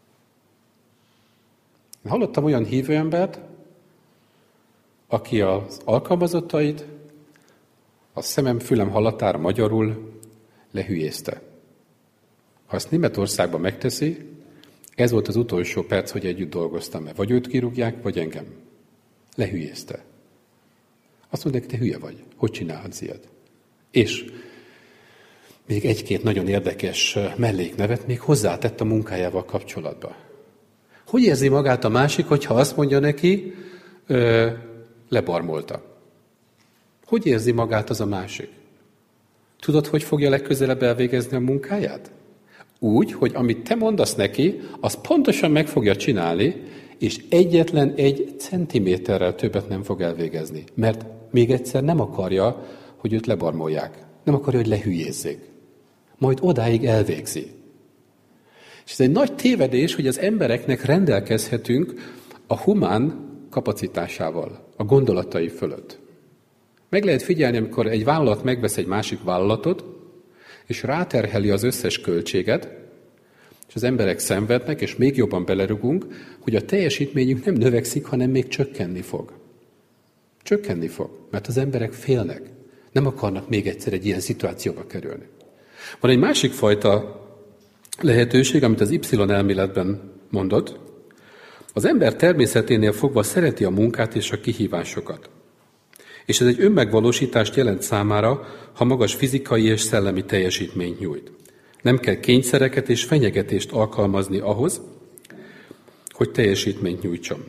Hallottam olyan hívő embert, aki az alkalmazottait a szemem, fülem hallatára magyarul lehülyézte. Ha ezt Németországban megteszi, ez volt az utolsó perc, hogy együtt dolgoztam-e. Vagy őt kirúgják, vagy engem. Lehülyézte. Azt mondják, te hülye vagy. Hogy csinálhatsz ilyet? És még egy-két nagyon érdekes melléknevet még hozzátett a munkájával kapcsolatba. Hogy érzi magát a másik, hogyha azt mondja neki, ö, lebarmolta? Hogy érzi magát az a másik? Tudod, hogy fogja legközelebb elvégezni a munkáját? Úgy, hogy amit te mondasz neki, az pontosan meg fogja csinálni, és egyetlen egy centiméterrel többet nem fog elvégezni. Mert még egyszer nem akarja, hogy őt lebarmolják. Nem akarja, hogy lehülyézzék. Majd odáig elvégzi. És ez egy nagy tévedés, hogy az embereknek rendelkezhetünk a humán kapacitásával, a gondolatai fölött. Meg lehet figyelni, amikor egy vállalat megvesz egy másik vállalatot, és ráterheli az összes költséget, és az emberek szenvednek, és még jobban belerugunk, hogy a teljesítményünk nem növekszik, hanem még csökkenni fog. Csökkenni fog, mert az emberek félnek. Nem akarnak még egyszer egy ilyen szituációba kerülni. Van egy másik fajta lehetőség, amit az Y-elméletben mondott. Az ember természeténél fogva szereti a munkát és a kihívásokat. És ez egy önmegvalósítást jelent számára, ha magas fizikai és szellemi teljesítményt nyújt. Nem kell kényszereket és fenyegetést alkalmazni ahhoz, hogy teljesítményt nyújtson.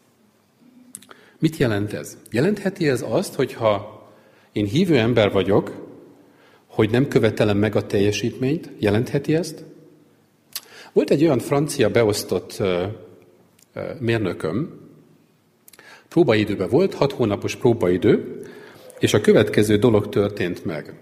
Mit jelent ez? Jelentheti ez azt, hogyha én hívő ember vagyok, hogy nem követelem meg a teljesítményt? Jelentheti ezt? Volt egy olyan francia beosztott uh, uh, mérnököm, próbaidőben volt, hat hónapos próbaidő, és a következő dolog történt meg.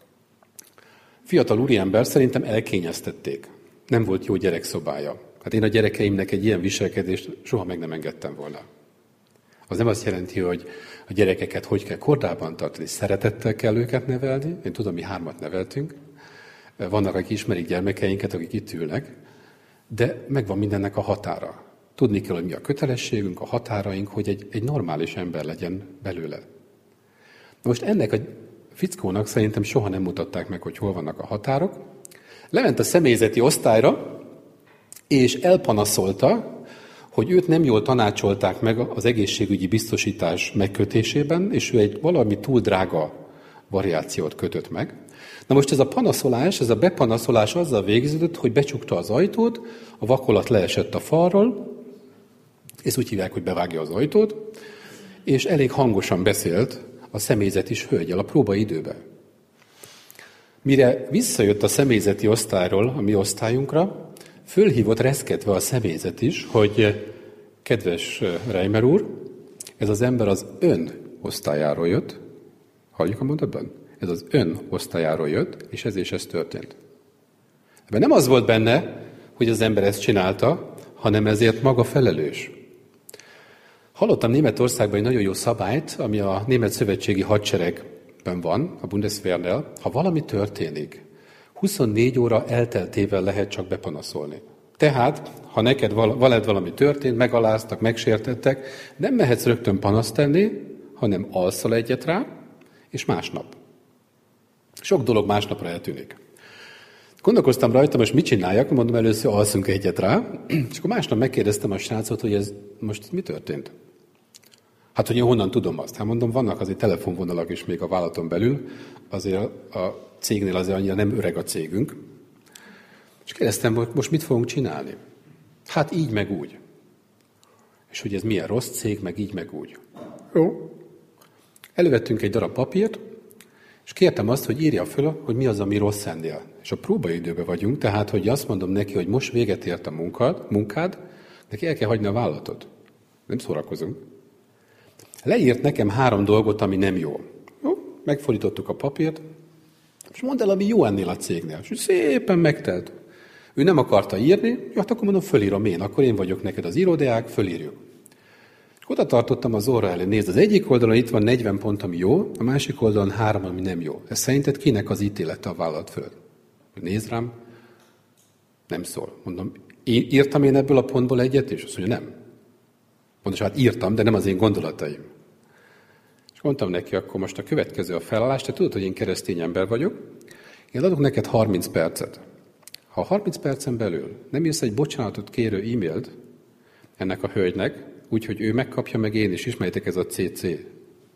Fiatal úriember szerintem elkényeztették. Nem volt jó gyerekszobája. Hát én a gyerekeimnek egy ilyen viselkedést soha meg nem engedtem volna. Az nem azt jelenti, hogy a gyerekeket hogy kell kordában tartani, szeretettel kell őket nevelni. Én tudom, mi hármat neveltünk. Vannak, akik ismerik gyermekeinket, akik itt ülnek, de megvan mindennek a határa. Tudni kell, hogy mi a kötelességünk, a határaink, hogy egy, egy normális ember legyen belőle. Most ennek a fickónak szerintem soha nem mutatták meg, hogy hol vannak a határok. Lement a személyzeti osztályra, és elpanaszolta, hogy őt nem jól tanácsolták meg az egészségügyi biztosítás megkötésében, és ő egy valami túl drága variációt kötött meg. Na most ez a panaszolás, ez a bepanaszolás azzal végződött, hogy becsukta az ajtót, a vakolat leesett a falról, ezt úgy hívják, hogy bevágja az ajtót, és elég hangosan beszélt a személyzet is hölgyel a próbaidőben. Mire visszajött a személyzeti osztályról a mi osztályunkra, fölhívott reszketve a személyzet is, hogy kedves Reimer úr, ez az ember az ön osztályáról jött. Halljuk a mondatban? Ez az ön osztályáról jött, és ez és ez történt. Ebben nem az volt benne, hogy az ember ezt csinálta, hanem ezért maga felelős. Hallottam Németországban egy nagyon jó szabályt, ami a Német Szövetségi Hadseregben van, a Bundeswehrnél. Ha valami történik, huszonnégy óra elteltével lehet csak bepanaszolni. Tehát, ha neked veled valami történt, megaláztak, megsértettek, nem mehetsz rögtön panaszt tenni, hanem alszol egyet rá, és másnap. Sok dolog másnapra eltűnik. Gondolkoztam rajta, most mit csináljak, mondom, először alszunk egyet rá, és akkor másnap megkérdeztem a srácot, hogy ez most mi történt. Hát, hogy én honnan tudom azt? Hát mondom, vannak azért telefonvonalak is még a vállalaton belül, azért a cégnél azért annyira nem öreg a cégünk. És kérdeztem, hogy most mit fogunk csinálni? Hát így, meg úgy. És hogy ez milyen rossz cég, meg így, meg úgy. Jó. Elővettünk egy darab papírt, és kértem azt, hogy írja föl, hogy mi az, ami rossz ennél. És a próbaidőben vagyunk, tehát, hogy azt mondom neki, hogy most véget ért a munkád, munkád, neki el kell hagyni a vállalatot. Nem szórakozunk. Leírt nekem három dolgot, ami nem jó. Jó, megfordítottuk a papírt, és mondd el, ami jó ennél a cégnél. És szépen megtelt. Ő nem akarta írni, jó, hát akkor mondom, fölírom én, akkor én vagyok neked az íródeák, fölírjuk. És oda tartottam az óra elé. Nézd, az egyik oldalon itt van negyven pont, ami jó, a másik oldalon három, ami nem jó. Ez szerinted kinek az ítélete a vállalat fölött? Nézd rám, nem szól. Mondom, én írtam én ebből a pontból egyet, és azt mondja, nem. Pontosan, hát írtam, de nem az én gondolataim. És mondtam neki, akkor most a következő a felállás, te tudod, hogy én keresztény ember vagyok, én adok neked harminc percet. Ha harminc percen belül nem írsz egy bocsánatot kérő e-mailt ennek a hölgynek, úgyhogy ő megkapja, meg én is, ismerjétek, ez a cé cé.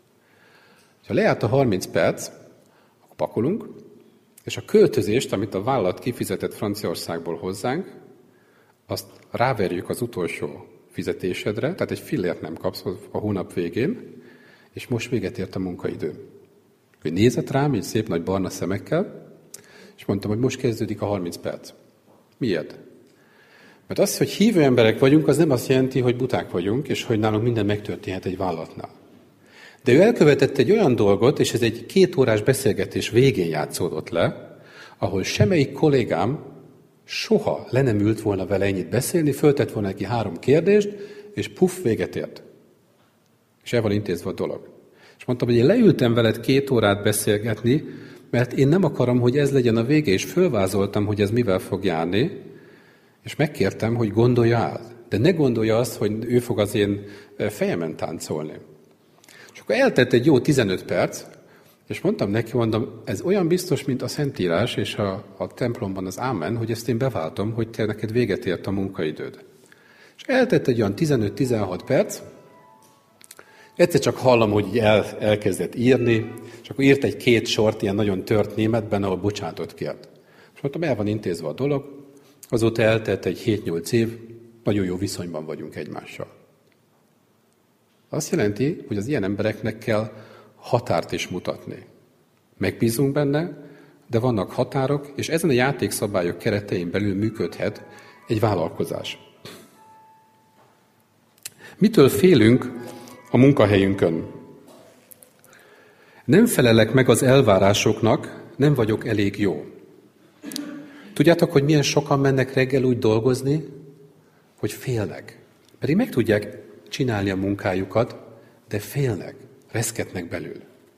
Ha lejárt a harminc perc, akkor pakolunk, és a költözést, amit a vállalat kifizetett Franciaországból hozzánk, azt ráverjük az utolsó fizetésedre, tehát egy fillért nem kapsz a hónap végén, és most véget ért a munkaidő. Ő nézett rám, így szép nagy barna szemekkel, és mondtam, hogy most kezdődik a harminc perc. Miért? Mert az, hogy hívő emberek vagyunk, az nem azt jelenti, hogy buták vagyunk, és hogy nálunk minden megtörténhet egy vállalatnál. De ő elkövetett egy olyan dolgot, és ez egy két órás beszélgetés végén játszódott le, ahol semmelyik kollégám soha le nem ült volna vele ennyit beszélni, föltett volna neki három kérdést, és puff, véget ért. És el van intézve a dolog. És mondtam, hogy én leültem veled két órát beszélgetni, mert én nem akarom, hogy ez legyen a vége, és fölvázoltam, hogy ez mivel fog járni, és megkértem, hogy gondolja át. De ne gondolja azt, hogy ő fog az én fejemen táncolni. És akkor eltett egy jó tizenöt perc, és mondtam neki, mondom, ez olyan biztos, mint a Szentírás és a, a templomban az ámen, hogy ezt én beváltom, hogy te neked véget ért a munkaidőd. És eltett egy olyan tizenöt-tizenhat perc, egyszer csak hallom, hogy így el, elkezdett írni, és akkor írt egy két sort, ilyen nagyon tört németben, ahol bocsánatot kért. És mondtam, el van intézve a dolog, azóta eltelt egy hét-nyolc év, nagyon jó viszonyban vagyunk egymással. Azt jelenti, hogy az ilyen embereknek kell határt is mutatni. Megbízunk benne, de vannak határok, és ezen a játékszabályok keretein belül működhet egy vállalkozás. Mitől félünk a munkahelyünkön? Nem felelek meg az elvárásoknak, nem vagyok elég jó. Tudjátok, hogy milyen sokan mennek reggel úgy dolgozni, hogy félnek. Pedig meg tudják csinálni a munkájukat, de félnek, reszketnek belül.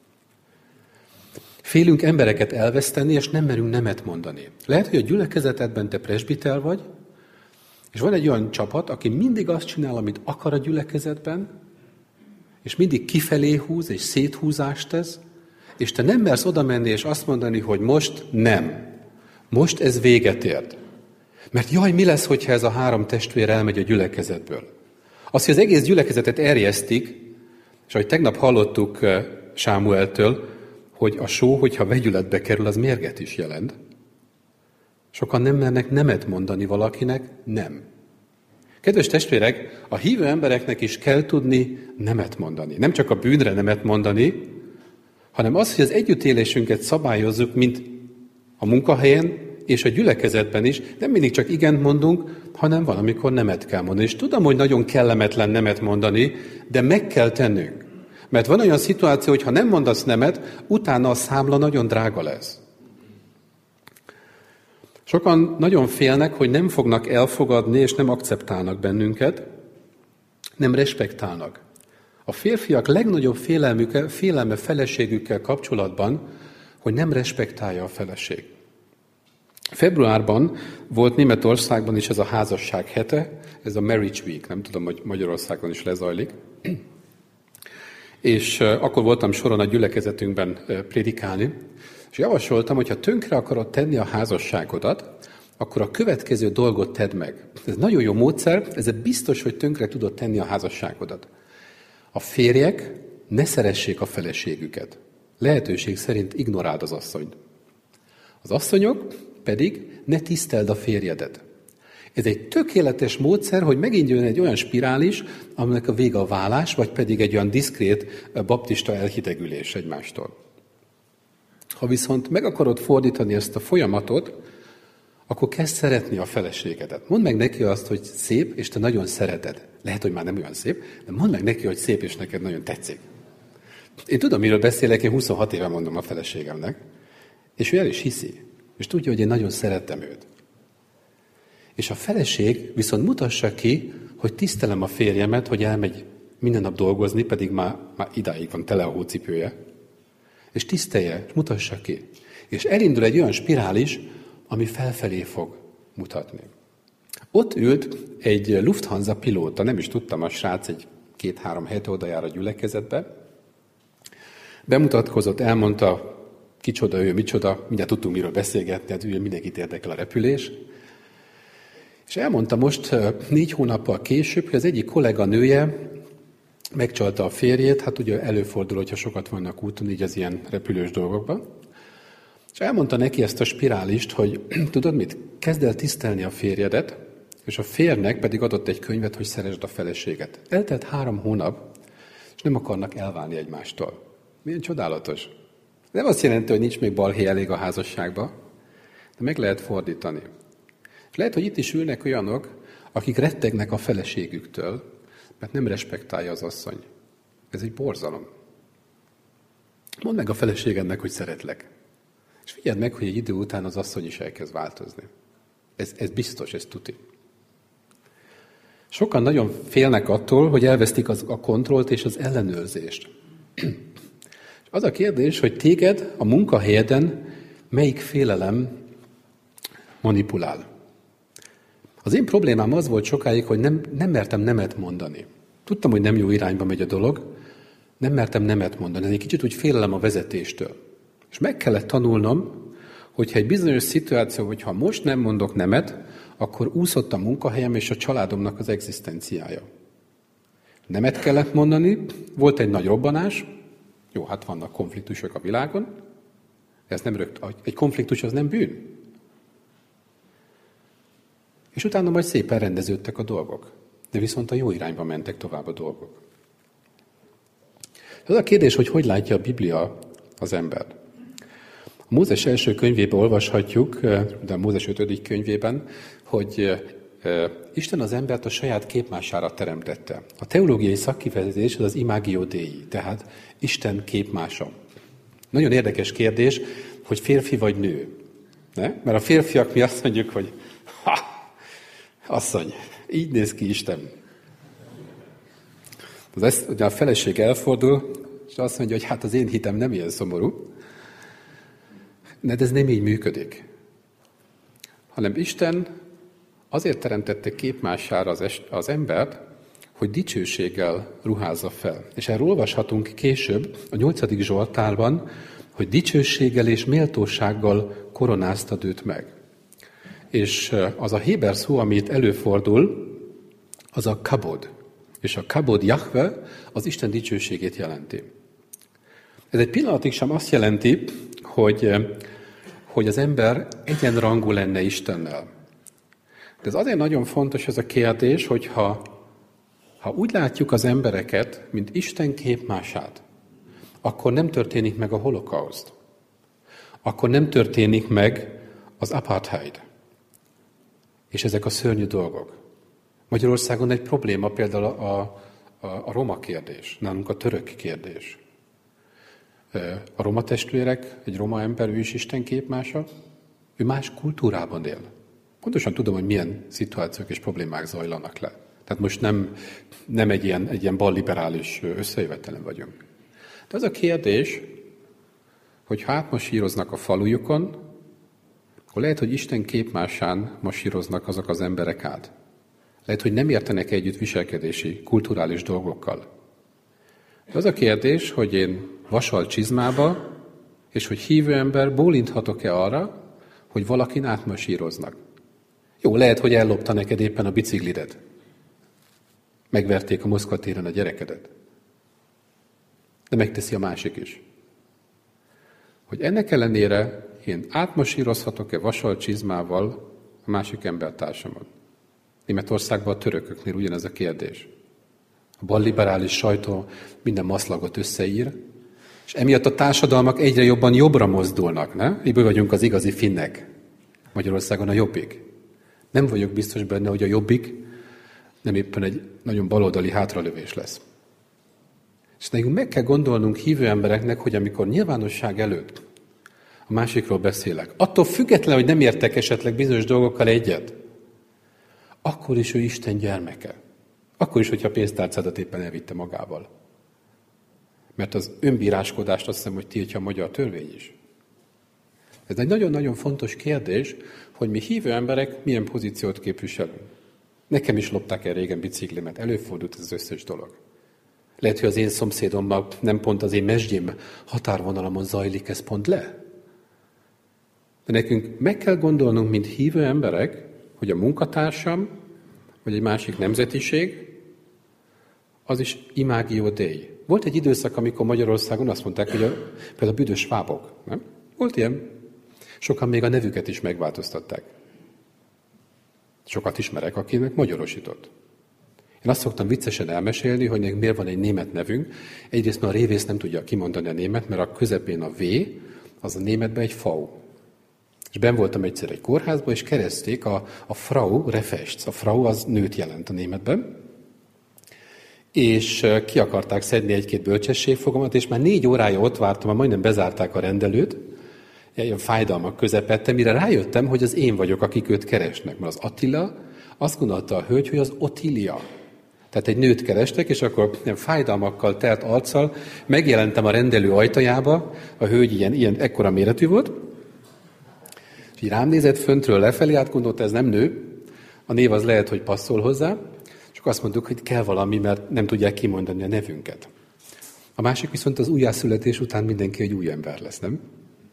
Félünk embereket elveszteni, és nem merünk nemet mondani. Lehet, hogy a gyülekezetedben te presbiter vagy, és van egy olyan csapat, aki mindig azt csinál, amit akar a gyülekezetben, és mindig kifelé húz, és széthúzást tesz, és te nem mersz oda menni, és azt mondani, hogy most nem. Most ez véget ért. Mert jaj, mi lesz, hogyha ez a három testvér elmegy a gyülekezetből? Azt, hogy az egész gyülekezetet erjesztik, és ahogy tegnap hallottuk Sámueltől, hogy a só, hogyha vegyületbe kerül, az mérget is jelent. Sokan nem mernek nemet mondani valakinek, nem. Kedves testvérek, a hívő embereknek is kell tudni nemet mondani. Nem csak a bűnre nemet mondani, hanem az, hogy az együttélésünket szabályozzuk, mint a munkahelyen és a gyülekezetben is, nem mindig csak igent mondunk, hanem van, amikor nemet kell mondani. És tudom, hogy nagyon kellemetlen nemet mondani, de meg kell tennünk. Mert van olyan szituáció, hogy ha nem mondasz nemet, utána a számla nagyon drága lesz. Sokan nagyon félnek, hogy nem fognak elfogadni, és nem akceptálnak bennünket, nem respektálnak. A férfiak legnagyobb félelmüke, félelme feleségükkel kapcsolatban, hogy nem respektálja a feleség. Februárban volt Németországban is ez a házasság hete, ez a Marriage Week, nem tudom, hogy Magyarországon is lezajlik. És akkor voltam soron a gyülekezetünkben prédikálni, és javasoltam, hogy ha tönkre akarod tenni a házasságodat, akkor a következő dolgot tedd meg. Ez nagyon jó módszer, ez biztos, hogy tönkre tudod tenni a házasságodat. A férjek ne szeressék a feleségüket. Lehetőség szerint ignoráld az asszonyt. Az asszonyok pedig ne tiszteld a férjedet. Ez egy tökéletes módszer, hogy megint jön egy olyan spirális, aminek a vége a válás, vagy pedig egy olyan diszkrét baptista elhidegülés egymástól. Ha viszont meg akarod fordítani ezt a folyamatot, akkor kezd szeretni a feleségedet. Mondd meg neki azt, hogy szép, és te nagyon szereted. Lehet, hogy már nem olyan szép, de mondd meg neki, hogy szép, és neked nagyon tetszik. Én tudom, miről beszélek, én huszonhat éve mondom a feleségemnek, és ő el is hiszi, és tudja, hogy én nagyon szeretem őt. És a feleség viszont mutassa ki, hogy tisztelem a férjemet, hogy elmegy minden nap dolgozni, pedig már, már idáig van tele a hócipője. És tisztelje, és mutassa ki. És elindul egy olyan spirális, ami felfelé fog mutatni. Ott ült egy Lufthansa pilóta, nem is tudtam, a srác egy két-három hete oda jár a gyülekezetbe. Bemutatkozott, elmondta, kicsoda ő, micsoda, mindjárt tudtunk miről beszélgetni, hát mindenkit érdekel a repülés. És elmondta most négy hónappal később, hogy az egyik kolléganője megcsalta a férjét, hát ugye előfordul, hogyha sokat vannak úton, így az ilyen repülős dolgokban. És elmondta neki ezt a spirálist, hogy tudod mit, kezd el tisztelni a férjedet, és a férnek pedig adott egy könyvet, hogy szeresd a feleséget. Eltelt három hónap, és nem akarnak elválni egymástól. Milyen csodálatos. Nem azt jelenti, hogy nincs még balhé elég a házasságba, de meg lehet fordítani. És lehet, hogy itt is ülnek olyanok, akik rettegnek a feleségüktől, mert nem respektálja az asszony. Ez egy borzalom. Mondd meg a feleségednek, hogy szeretlek. És figyeld meg, hogy egy idő után az asszony is elkezd változni. Ez, ez biztos, ez tuti. Sokan nagyon félnek attól, hogy elvesztik az, a kontrollt és az ellenőrzést. És az a kérdés, hogy téged a munkahelyeden melyik félelem manipulál. Az én problémám az volt sokáig, hogy nem, nem mertem nemet mondani. Tudtam, hogy nem jó irányba megy a dolog, nem mertem nemet mondani. Ez egy kicsit úgy félelem a vezetéstől. És meg kellett tanulnom, hogyha egy bizonyos szituáció, hogyha most nem mondok nemet, akkor úszott a munkahelyem és a családomnak az egzisztenciája. Nemet kellett mondani, volt egy nagy robbanás, jó, hát vannak konfliktusok a világon, ez nem rögt, egy konfliktus az nem bűn. És utána majd szépen rendeződtek a dolgok. De viszont a jó irányba mentek tovább a dolgok. Az a kérdés, hogy hogy látja a Biblia az embert. A Mózes első könyvében olvashatjuk, de a Mózes ötödik könyvében, hogy Isten az embert a saját képmására teremtette. A teológiai szakkifejezés az az imágio Dei, tehát Isten képmása. Nagyon érdekes kérdés, hogy férfi vagy nő. Ne? Mert a férfiak mi azt mondjuk, hogy ha, asszony, így néz ki Isten. Az ezt, ugye a feleség elfordul, és azt mondja, hogy hát az én hitem nem ilyen szomorú. De ez nem így működik. Hanem Isten azért teremtette képmására az, es, az embert, hogy dicsőséggel ruházza fel. És erről olvashatunk később, a nyolcadik Zsoltárban, hogy dicsőséggel és méltósággal koronáztad őt meg. És az a héber szó, ami itt előfordul, az a kabod. És a kabod Jahve az Isten dicsőségét jelenti. Ez egy pillanatig sem azt jelenti, hogy, hogy az ember egyenrangú lenne Istennel. De ez azért nagyon fontos ez a kérdés, hogy ha, ha úgy látjuk az embereket, mint Isten képmását, akkor nem történik meg a holokauszt. Akkor nem történik meg az apartheid. És ezek a szörnyű dolgok. Magyarországon egy probléma például a, a, a roma kérdés, nálunk a török kérdés. A roma testvérek, egy roma ember, ő is Isten képmása, ő más kultúrában él. Pontosan tudom, hogy milyen szituációk és problémák zajlanak le. Tehát most nem, nem egy ilyen, egy ilyen balliberális összejövetelen vagyunk. De az a kérdés, hogy ha átmasíroznak a falujukon, akkor lehet, hogy Isten képmásán masíroznak azok az emberek át. Lehet, hogy nem értenek együtt viselkedési, kulturális dolgokkal. De az a kérdés, hogy én vasal csizmába, és hogy hívő ember bólinthatok-e arra, hogy valakin átmasíroznak. Jó, lehet, hogy ellopta neked éppen a biciklidet. Megverték a Moszkva téren a gyerekedet. De megteszi a másik is. Hogy ennek ellenére én átmasírozhatok-e vasal csizmával a másik embertársamon. Németországban a törököknél ugyanez a kérdés. A balliberális sajtó minden maszlagot összeír, és emiatt a társadalmak egyre jobban jobbra mozdulnak, ne? Ebből vagyunk az igazi finnek. Magyarországon a Jobbik. Nem vagyok biztos benne, hogy a Jobbik nem éppen egy nagyon baloldali hátralövés lesz. És nekünk meg kell gondolnunk hívő embereknek, hogy amikor nyilvánosság előtt a másikról beszélek, attól független, hogy nem értek esetleg bizonyos dolgokkal egyet, akkor is ő Isten gyermeke. Akkor is, hogyha a pénztárcádat éppen elvitte magával. Mert az önbíráskodást azt hiszem, hogy tiltja a magyar törvény is. Ez egy nagyon-nagyon fontos kérdés, hogy mi hívő emberek milyen pozíciót képviselünk. Nekem is lopták el régen biciklimet, előfordult ez az összes dolog. Lehet, hogy az én szomszédommal nem pont az én mesdjém határvonalamon zajlik ez pont le. De nekünk meg kell gondolnunk, mint hívő emberek, hogy a munkatársam, vagy egy másik nemzetiség, az is imágio Dei. Volt egy időszak, amikor Magyarországon azt mondták, hogy a, például a büdös svábok. Nem? Volt ilyen. Sokan még a nevüket is megváltoztatták. Sokat ismerek, akinek magyarosított. Én azt szoktam viccesen elmesélni, hogy nekünk miért van egy német nevünk. Egyrészt már a révész nem tudja kimondani a német, mert a közepén a V, az a németben egy V. És benn voltam egyszer egy kórházban, és kereszték a, a Frau Refechts. A Frau az nőt jelent a németben. És ki akarták szedni egy-két bölcsességfogalmat, és már négy órája ott vártam, már majdnem bezárták a rendelőt, ilyen fájdalmak közepette, mire rájöttem, hogy az én vagyok, akik őt keresnek. Mert az Attila azt gondolta a hölgy, hogy az Ottilia. Tehát egy nőt kerestek, és akkor ilyen fájdalmakkal telt arccal megjelentem a rendelő ajtajába, a hölgy ilyen, ilyen ekkora méretű volt, és így rám nézett föntről lefelé, átgondolta, ez nem nő, a név az lehet, hogy passzol hozzá, csak azt mondtuk, hogy kell valami, mert nem tudják kimondani a nevünket. A másik viszont az újjászületés után mindenki egy új ember lesz, nem?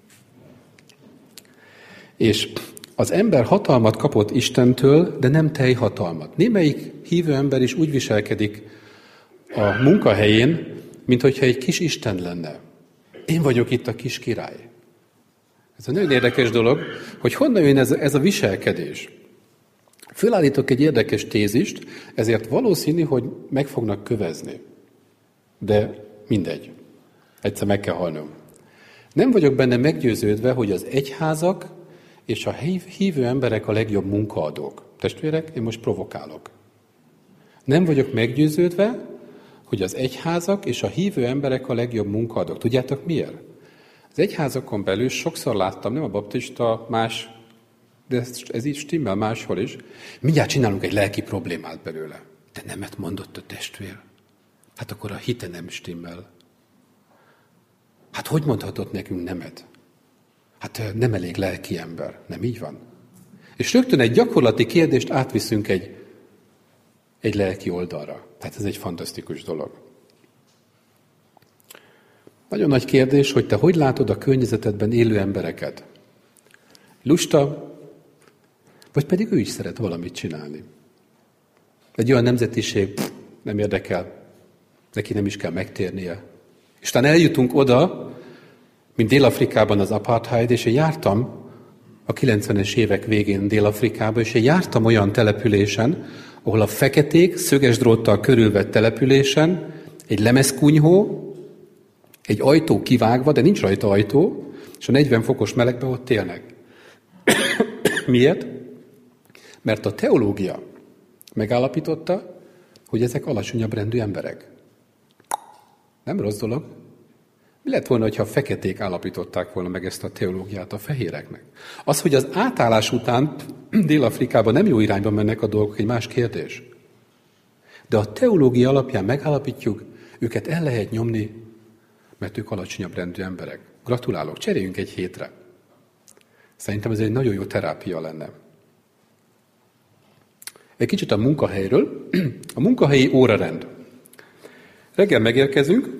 És az ember hatalmat kapott Istentől, de nem teljhatalmat. Némelyik hívő ember is úgy viselkedik a munkahelyén, mint hogyha egy kis Isten lenne. Én vagyok itt a kis király. Ez egy nagyon érdekes dolog, hogy honnan jön ez, ez a viselkedés. Fölállítok egy érdekes tézist, ezért valószínű, hogy meg fognak kövezni. De mindegy. Egyszer meg kell halnom. Nem vagyok benne meggyőződve, hogy az egyházak és a hívő emberek a legjobb munkaadók. Testvérek, én most provokálok. Nem vagyok meggyőződve, hogy az egyházak és a hívő emberek a legjobb munkaadók. Tudjátok miért? Az egyházakon belül sokszor láttam, nem a baptista, más, de ez, ez így stimmel máshol is, mindjárt csinálunk egy lelki problémát belőle. De nemet mondott a testvér. Hát akkor a hite nem stimmel. Hát hogy mondhatott nekünk nemet? Hát nem elég lelki ember. Nem így van? És rögtön egy gyakorlati kérdést átviszünk egy, egy lelki oldalra. Tehát ez egy fantasztikus dolog. Nagyon nagy kérdés, hogy te hogy látod a környezetedben élő embereket? Lusta, vagy pedig ő is szeret valamit csinálni? Egy olyan nemzetiség pff, nem érdekel, neki nem is kell megtérnie. És talán eljutunk oda, mint Dél-Afrikában az apartheid, és én jártam a kilencvenes évek végén Dél-Afrikában, és én jártam olyan településen, ahol a feketék szöges dróttal körülvett településen egy lemezkunyhó, egy ajtó kivágva, de nincs rajta ajtó, és a negyven fokos melegben ott élnek. Miért? Mert a teológia megállapította, hogy ezek alacsonyabb rendű emberek. Nem rossz dolog. Mi lett volna, ha a feketék állapították volna meg ezt a teológiát a fehéreknek? Az, hogy az átállás után Dél-Afrikában nem jó irányba mennek a dolgok, egy más kérdés. De a teológia alapján megállapítjuk, őket el lehet nyomni, mert ők alacsonyabb rendű emberek. Gratulálok, cseréljünk egy hétre. Szerintem ez egy nagyon jó terápia lenne. Egy kicsit a munkahelyről. A munkahelyi órarend. Reggel megérkezünk,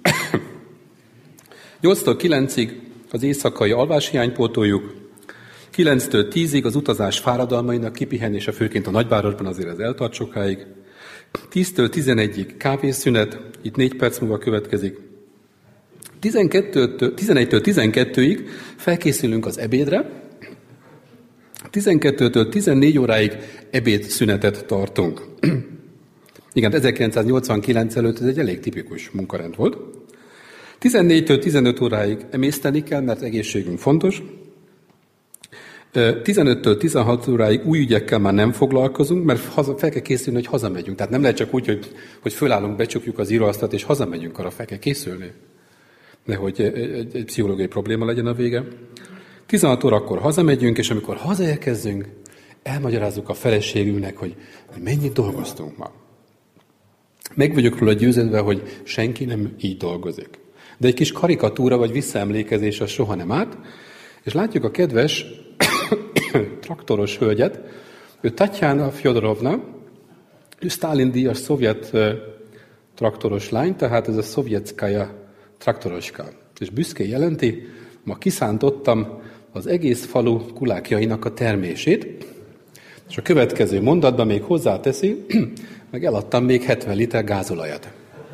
nyolctól kilencig az éjszakai alváshiányt pótoljuk, kilenctől tízig az utazás fáradalmainak kipihenése, főként a nagyvárosban azért ez eltart sokáig, tíztől tizenegyig kávészünet, itt négy perc múlva következik, tizenegytől tizenkettőig felkészülünk az ebédre, tizenkettőtől tizennégy óráig ebédszünetet tartunk. Igen, ezerkilencszáznyolcvankilenc előtt ez egy elég tipikus munkarend volt. tizennégytől tizenöt óráig emészteni kell, mert egészségünk fontos. tizenöttől tizenhat óráig új ügyekkel már nem foglalkozunk, mert haza, fel kell készülni, hogy hazamegyünk. Tehát nem lehet csak úgy, hogy, hogy fölállunk, becsukjuk az íróasztalt, és hazamegyünk, arra fel kell készülni. Nehogy egy, egy pszichológiai probléma legyen a vége. tizenhat órakor hazamegyünk, és amikor hazaérkezzünk, elmagyarázzuk a feleségünknek, hogy mennyit dolgoztunk ma. Meg vagyok róla győződve, hogy senki nem így dolgozik. De egy kis karikatúra vagy visszaemlékezés az soha nem árt, és látjuk a kedves traktoros hölgyet, ő Tatjana Fjodorovna, ő Sztálin-díjas szovjet traktoros lány, tehát ez a szovjetszkaja traktoroska. És büszkén jelenti, ma kiszántottam az egész falu kulákjainak a termését, és a következő mondatban még hozzáteszi, meg eladtam még hetven liter gázolajat.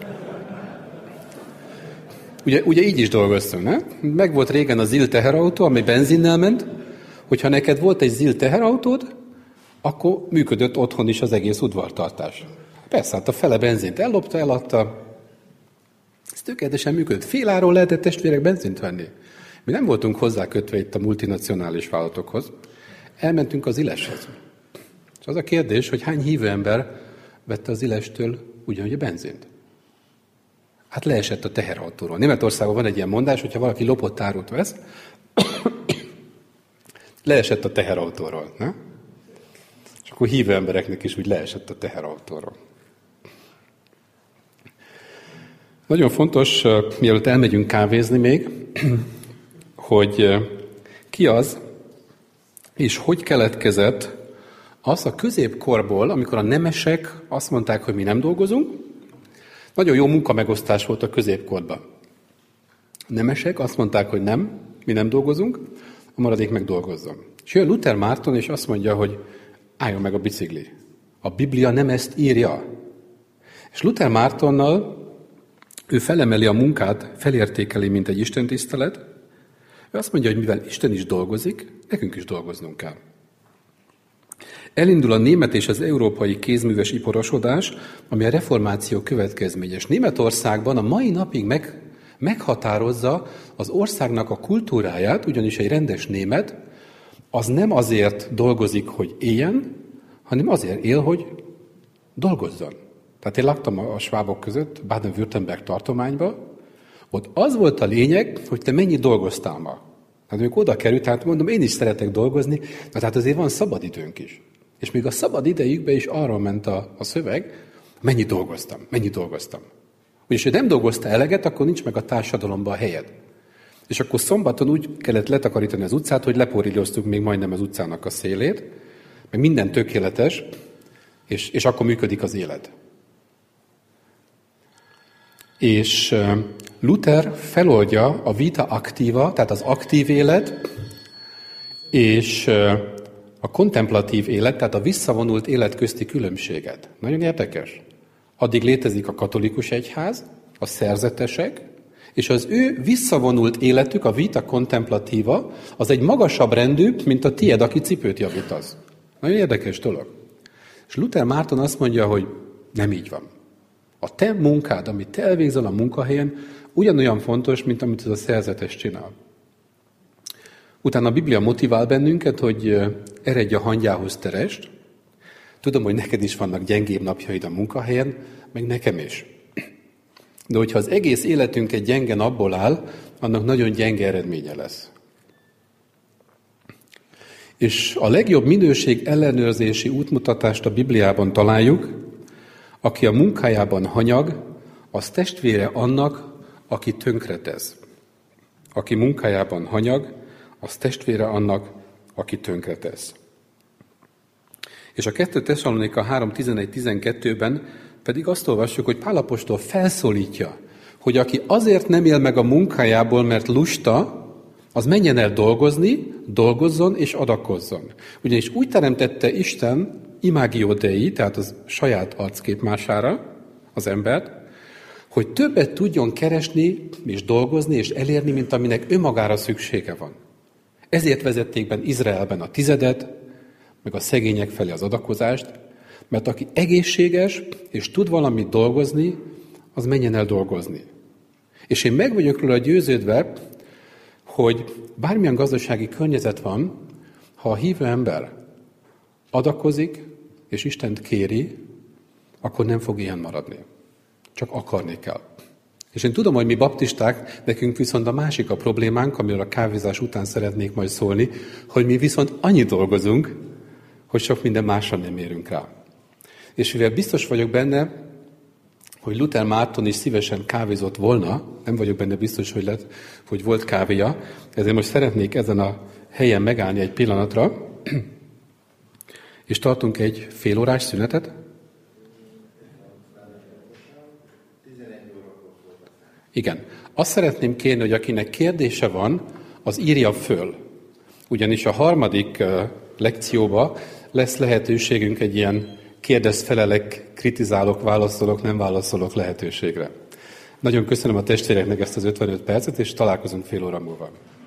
Ugye, ugye így is dolgoztunk, ne? Meg volt régen a ZIL teherautó, ami benzinnel ment, hogyha neked volt egy ZIL teherautód, akkor működött otthon is az egész udvartartás. Persze, hát a fele benzint ellopta, eladta. Ez tökéletesen működött. Fél áron lehetett testvérek benzint venni. Mi nem voltunk hozzá kötve itt a multinacionális vállalatokhoz. Elmentünk az Ileshez. És az a kérdés, hogy hány hívő ember vette az Ilestől ugyanúgy a benzint? Hát leesett a teherautóról. Németországban van egy ilyen mondás, hogyha valaki lopott árut vesz, leesett a teherautóról. Ne? És akkor hívő embereknek is úgy leesett a teherautóról. Nagyon fontos, mielőtt elmegyünk kávézni még, hogy ki az, és hogy keletkezett az a középkorból, amikor a nemesek azt mondták, hogy mi nem dolgozunk. Nagyon jó munkamegosztás volt a középkorban. A nemesek azt mondták, hogy nem, mi nem dolgozunk, a maradék meg dolgozzon. És jön Luther Márton, és azt mondja, hogy álljon meg a bicikli. A Biblia nem ezt írja. És Luther Mártonnal ő felemeli a munkát, felértékeli, mint egy istentisztelet. Ő azt mondja, hogy mivel Isten is dolgozik, nekünk is dolgoznunk kell. Elindul a német és az európai kézműves iparosodás, ami a reformáció következménye. És Németországban a mai napig meg, meghatározza az országnak a kultúráját, ugyanis egy rendes német az nem azért dolgozik, hogy éljen, hanem azért él, hogy dolgozzon. Tehát én laktam a svábok között, Baden-Württemberg tartományban, ott az volt a lényeg, hogy te mennyit dolgoztál ma. Hát ők oda került, hát mondom, én is szeretek dolgozni, de hát azért van szabadidőnk is. És még a szabad idejükben is arról ment a, a szöveg, mennyit dolgoztam, mennyit dolgoztam. Ugyanis, ha nem dolgoztál eleget, akkor nincs meg a társadalomban a helyed. És akkor szombaton úgy kellett letakarítani az utcát, hogy leporilloztuk még majdnem az utcának a szélét, meg minden tökéletes, és, és akkor működik az élet. És Luther feloldja a vita activa, tehát az aktív élet, és a kontemplatív élet, tehát a visszavonult élet közti különbséget. Nagyon érdekes. Addig létezik a katolikus egyház, a szerzetesek, és az ő visszavonult életük, a vita contemplativa, az egy magasabb rendű, mint a tied, aki cipőt javítasz. Nagyon érdekes dolog. És Luther Márton azt mondja, hogy nem így van. A te munkád, amit te elvégzel a munkahelyen, ugyanolyan fontos, mint amit az a szerzetes csinál. Utána a Biblia motivál bennünket, hogy eredj a hangyához terest. Tudom, hogy neked is vannak gyengébb napjaid a munkahelyen, meg nekem is. De hogyha az egész életünk egy gyenge napból áll, annak nagyon gyenge eredménye lesz. És a legjobb minőség ellenőrzési útmutatást a Bibliában találjuk, aki a munkájában hanyag, az testvére annak, aki tönkretesz. Aki munkájában hanyag, az testvére annak, aki tönkretesz. És a kettő Tesszalonika három tizenegy tizenkettőben pedig azt olvassuk, hogy Pál apostol felszólítja, hogy aki azért nem él meg a munkájából, mert lusta, az menjen el dolgozni, dolgozzon és adakozzon. Ugyanis úgy teremtette Isten imágio Dei, tehát az saját arcképmására az embert, hogy többet tudjon keresni és dolgozni és elérni, mint aminek önmagára szüksége van. Ezért vezették be Izraelben a tizedet, meg a szegények felé az adakozást, mert aki egészséges és tud valamit dolgozni, az menjen el dolgozni. És én meg vagyok róla győződve, hogy bármilyen gazdasági környezet van, ha a hívő ember adakozik és Istent kéri, akkor nem fog ilyen maradni. Csak akarni kell. És én tudom, hogy mi baptisták, nekünk viszont a másik a problémánk, amiről a kávézás után szeretnék majd szólni, hogy mi viszont annyi dolgozunk, hogy sok minden másra nem érünk rá. És mivel biztos vagyok benne, hogy Luther Márton is szívesen kávézott volna, nem vagyok benne biztos, hogy, lett, hogy volt kávéja, ezért most szeretnék ezen a helyen megállni egy pillanatra, és tartunk egy fél órás szünetet. Igen. Azt szeretném kérni, hogy akinek kérdése van, az írja föl. Ugyanis a harmadik lekcióba lesz lehetőségünk egy ilyen kérdez, felelek, kritizálok, válaszolok, nem válaszolok lehetőségre. Nagyon köszönöm a testvéreknek ezt az ötvenöt percet, és találkozunk fél óra múlva.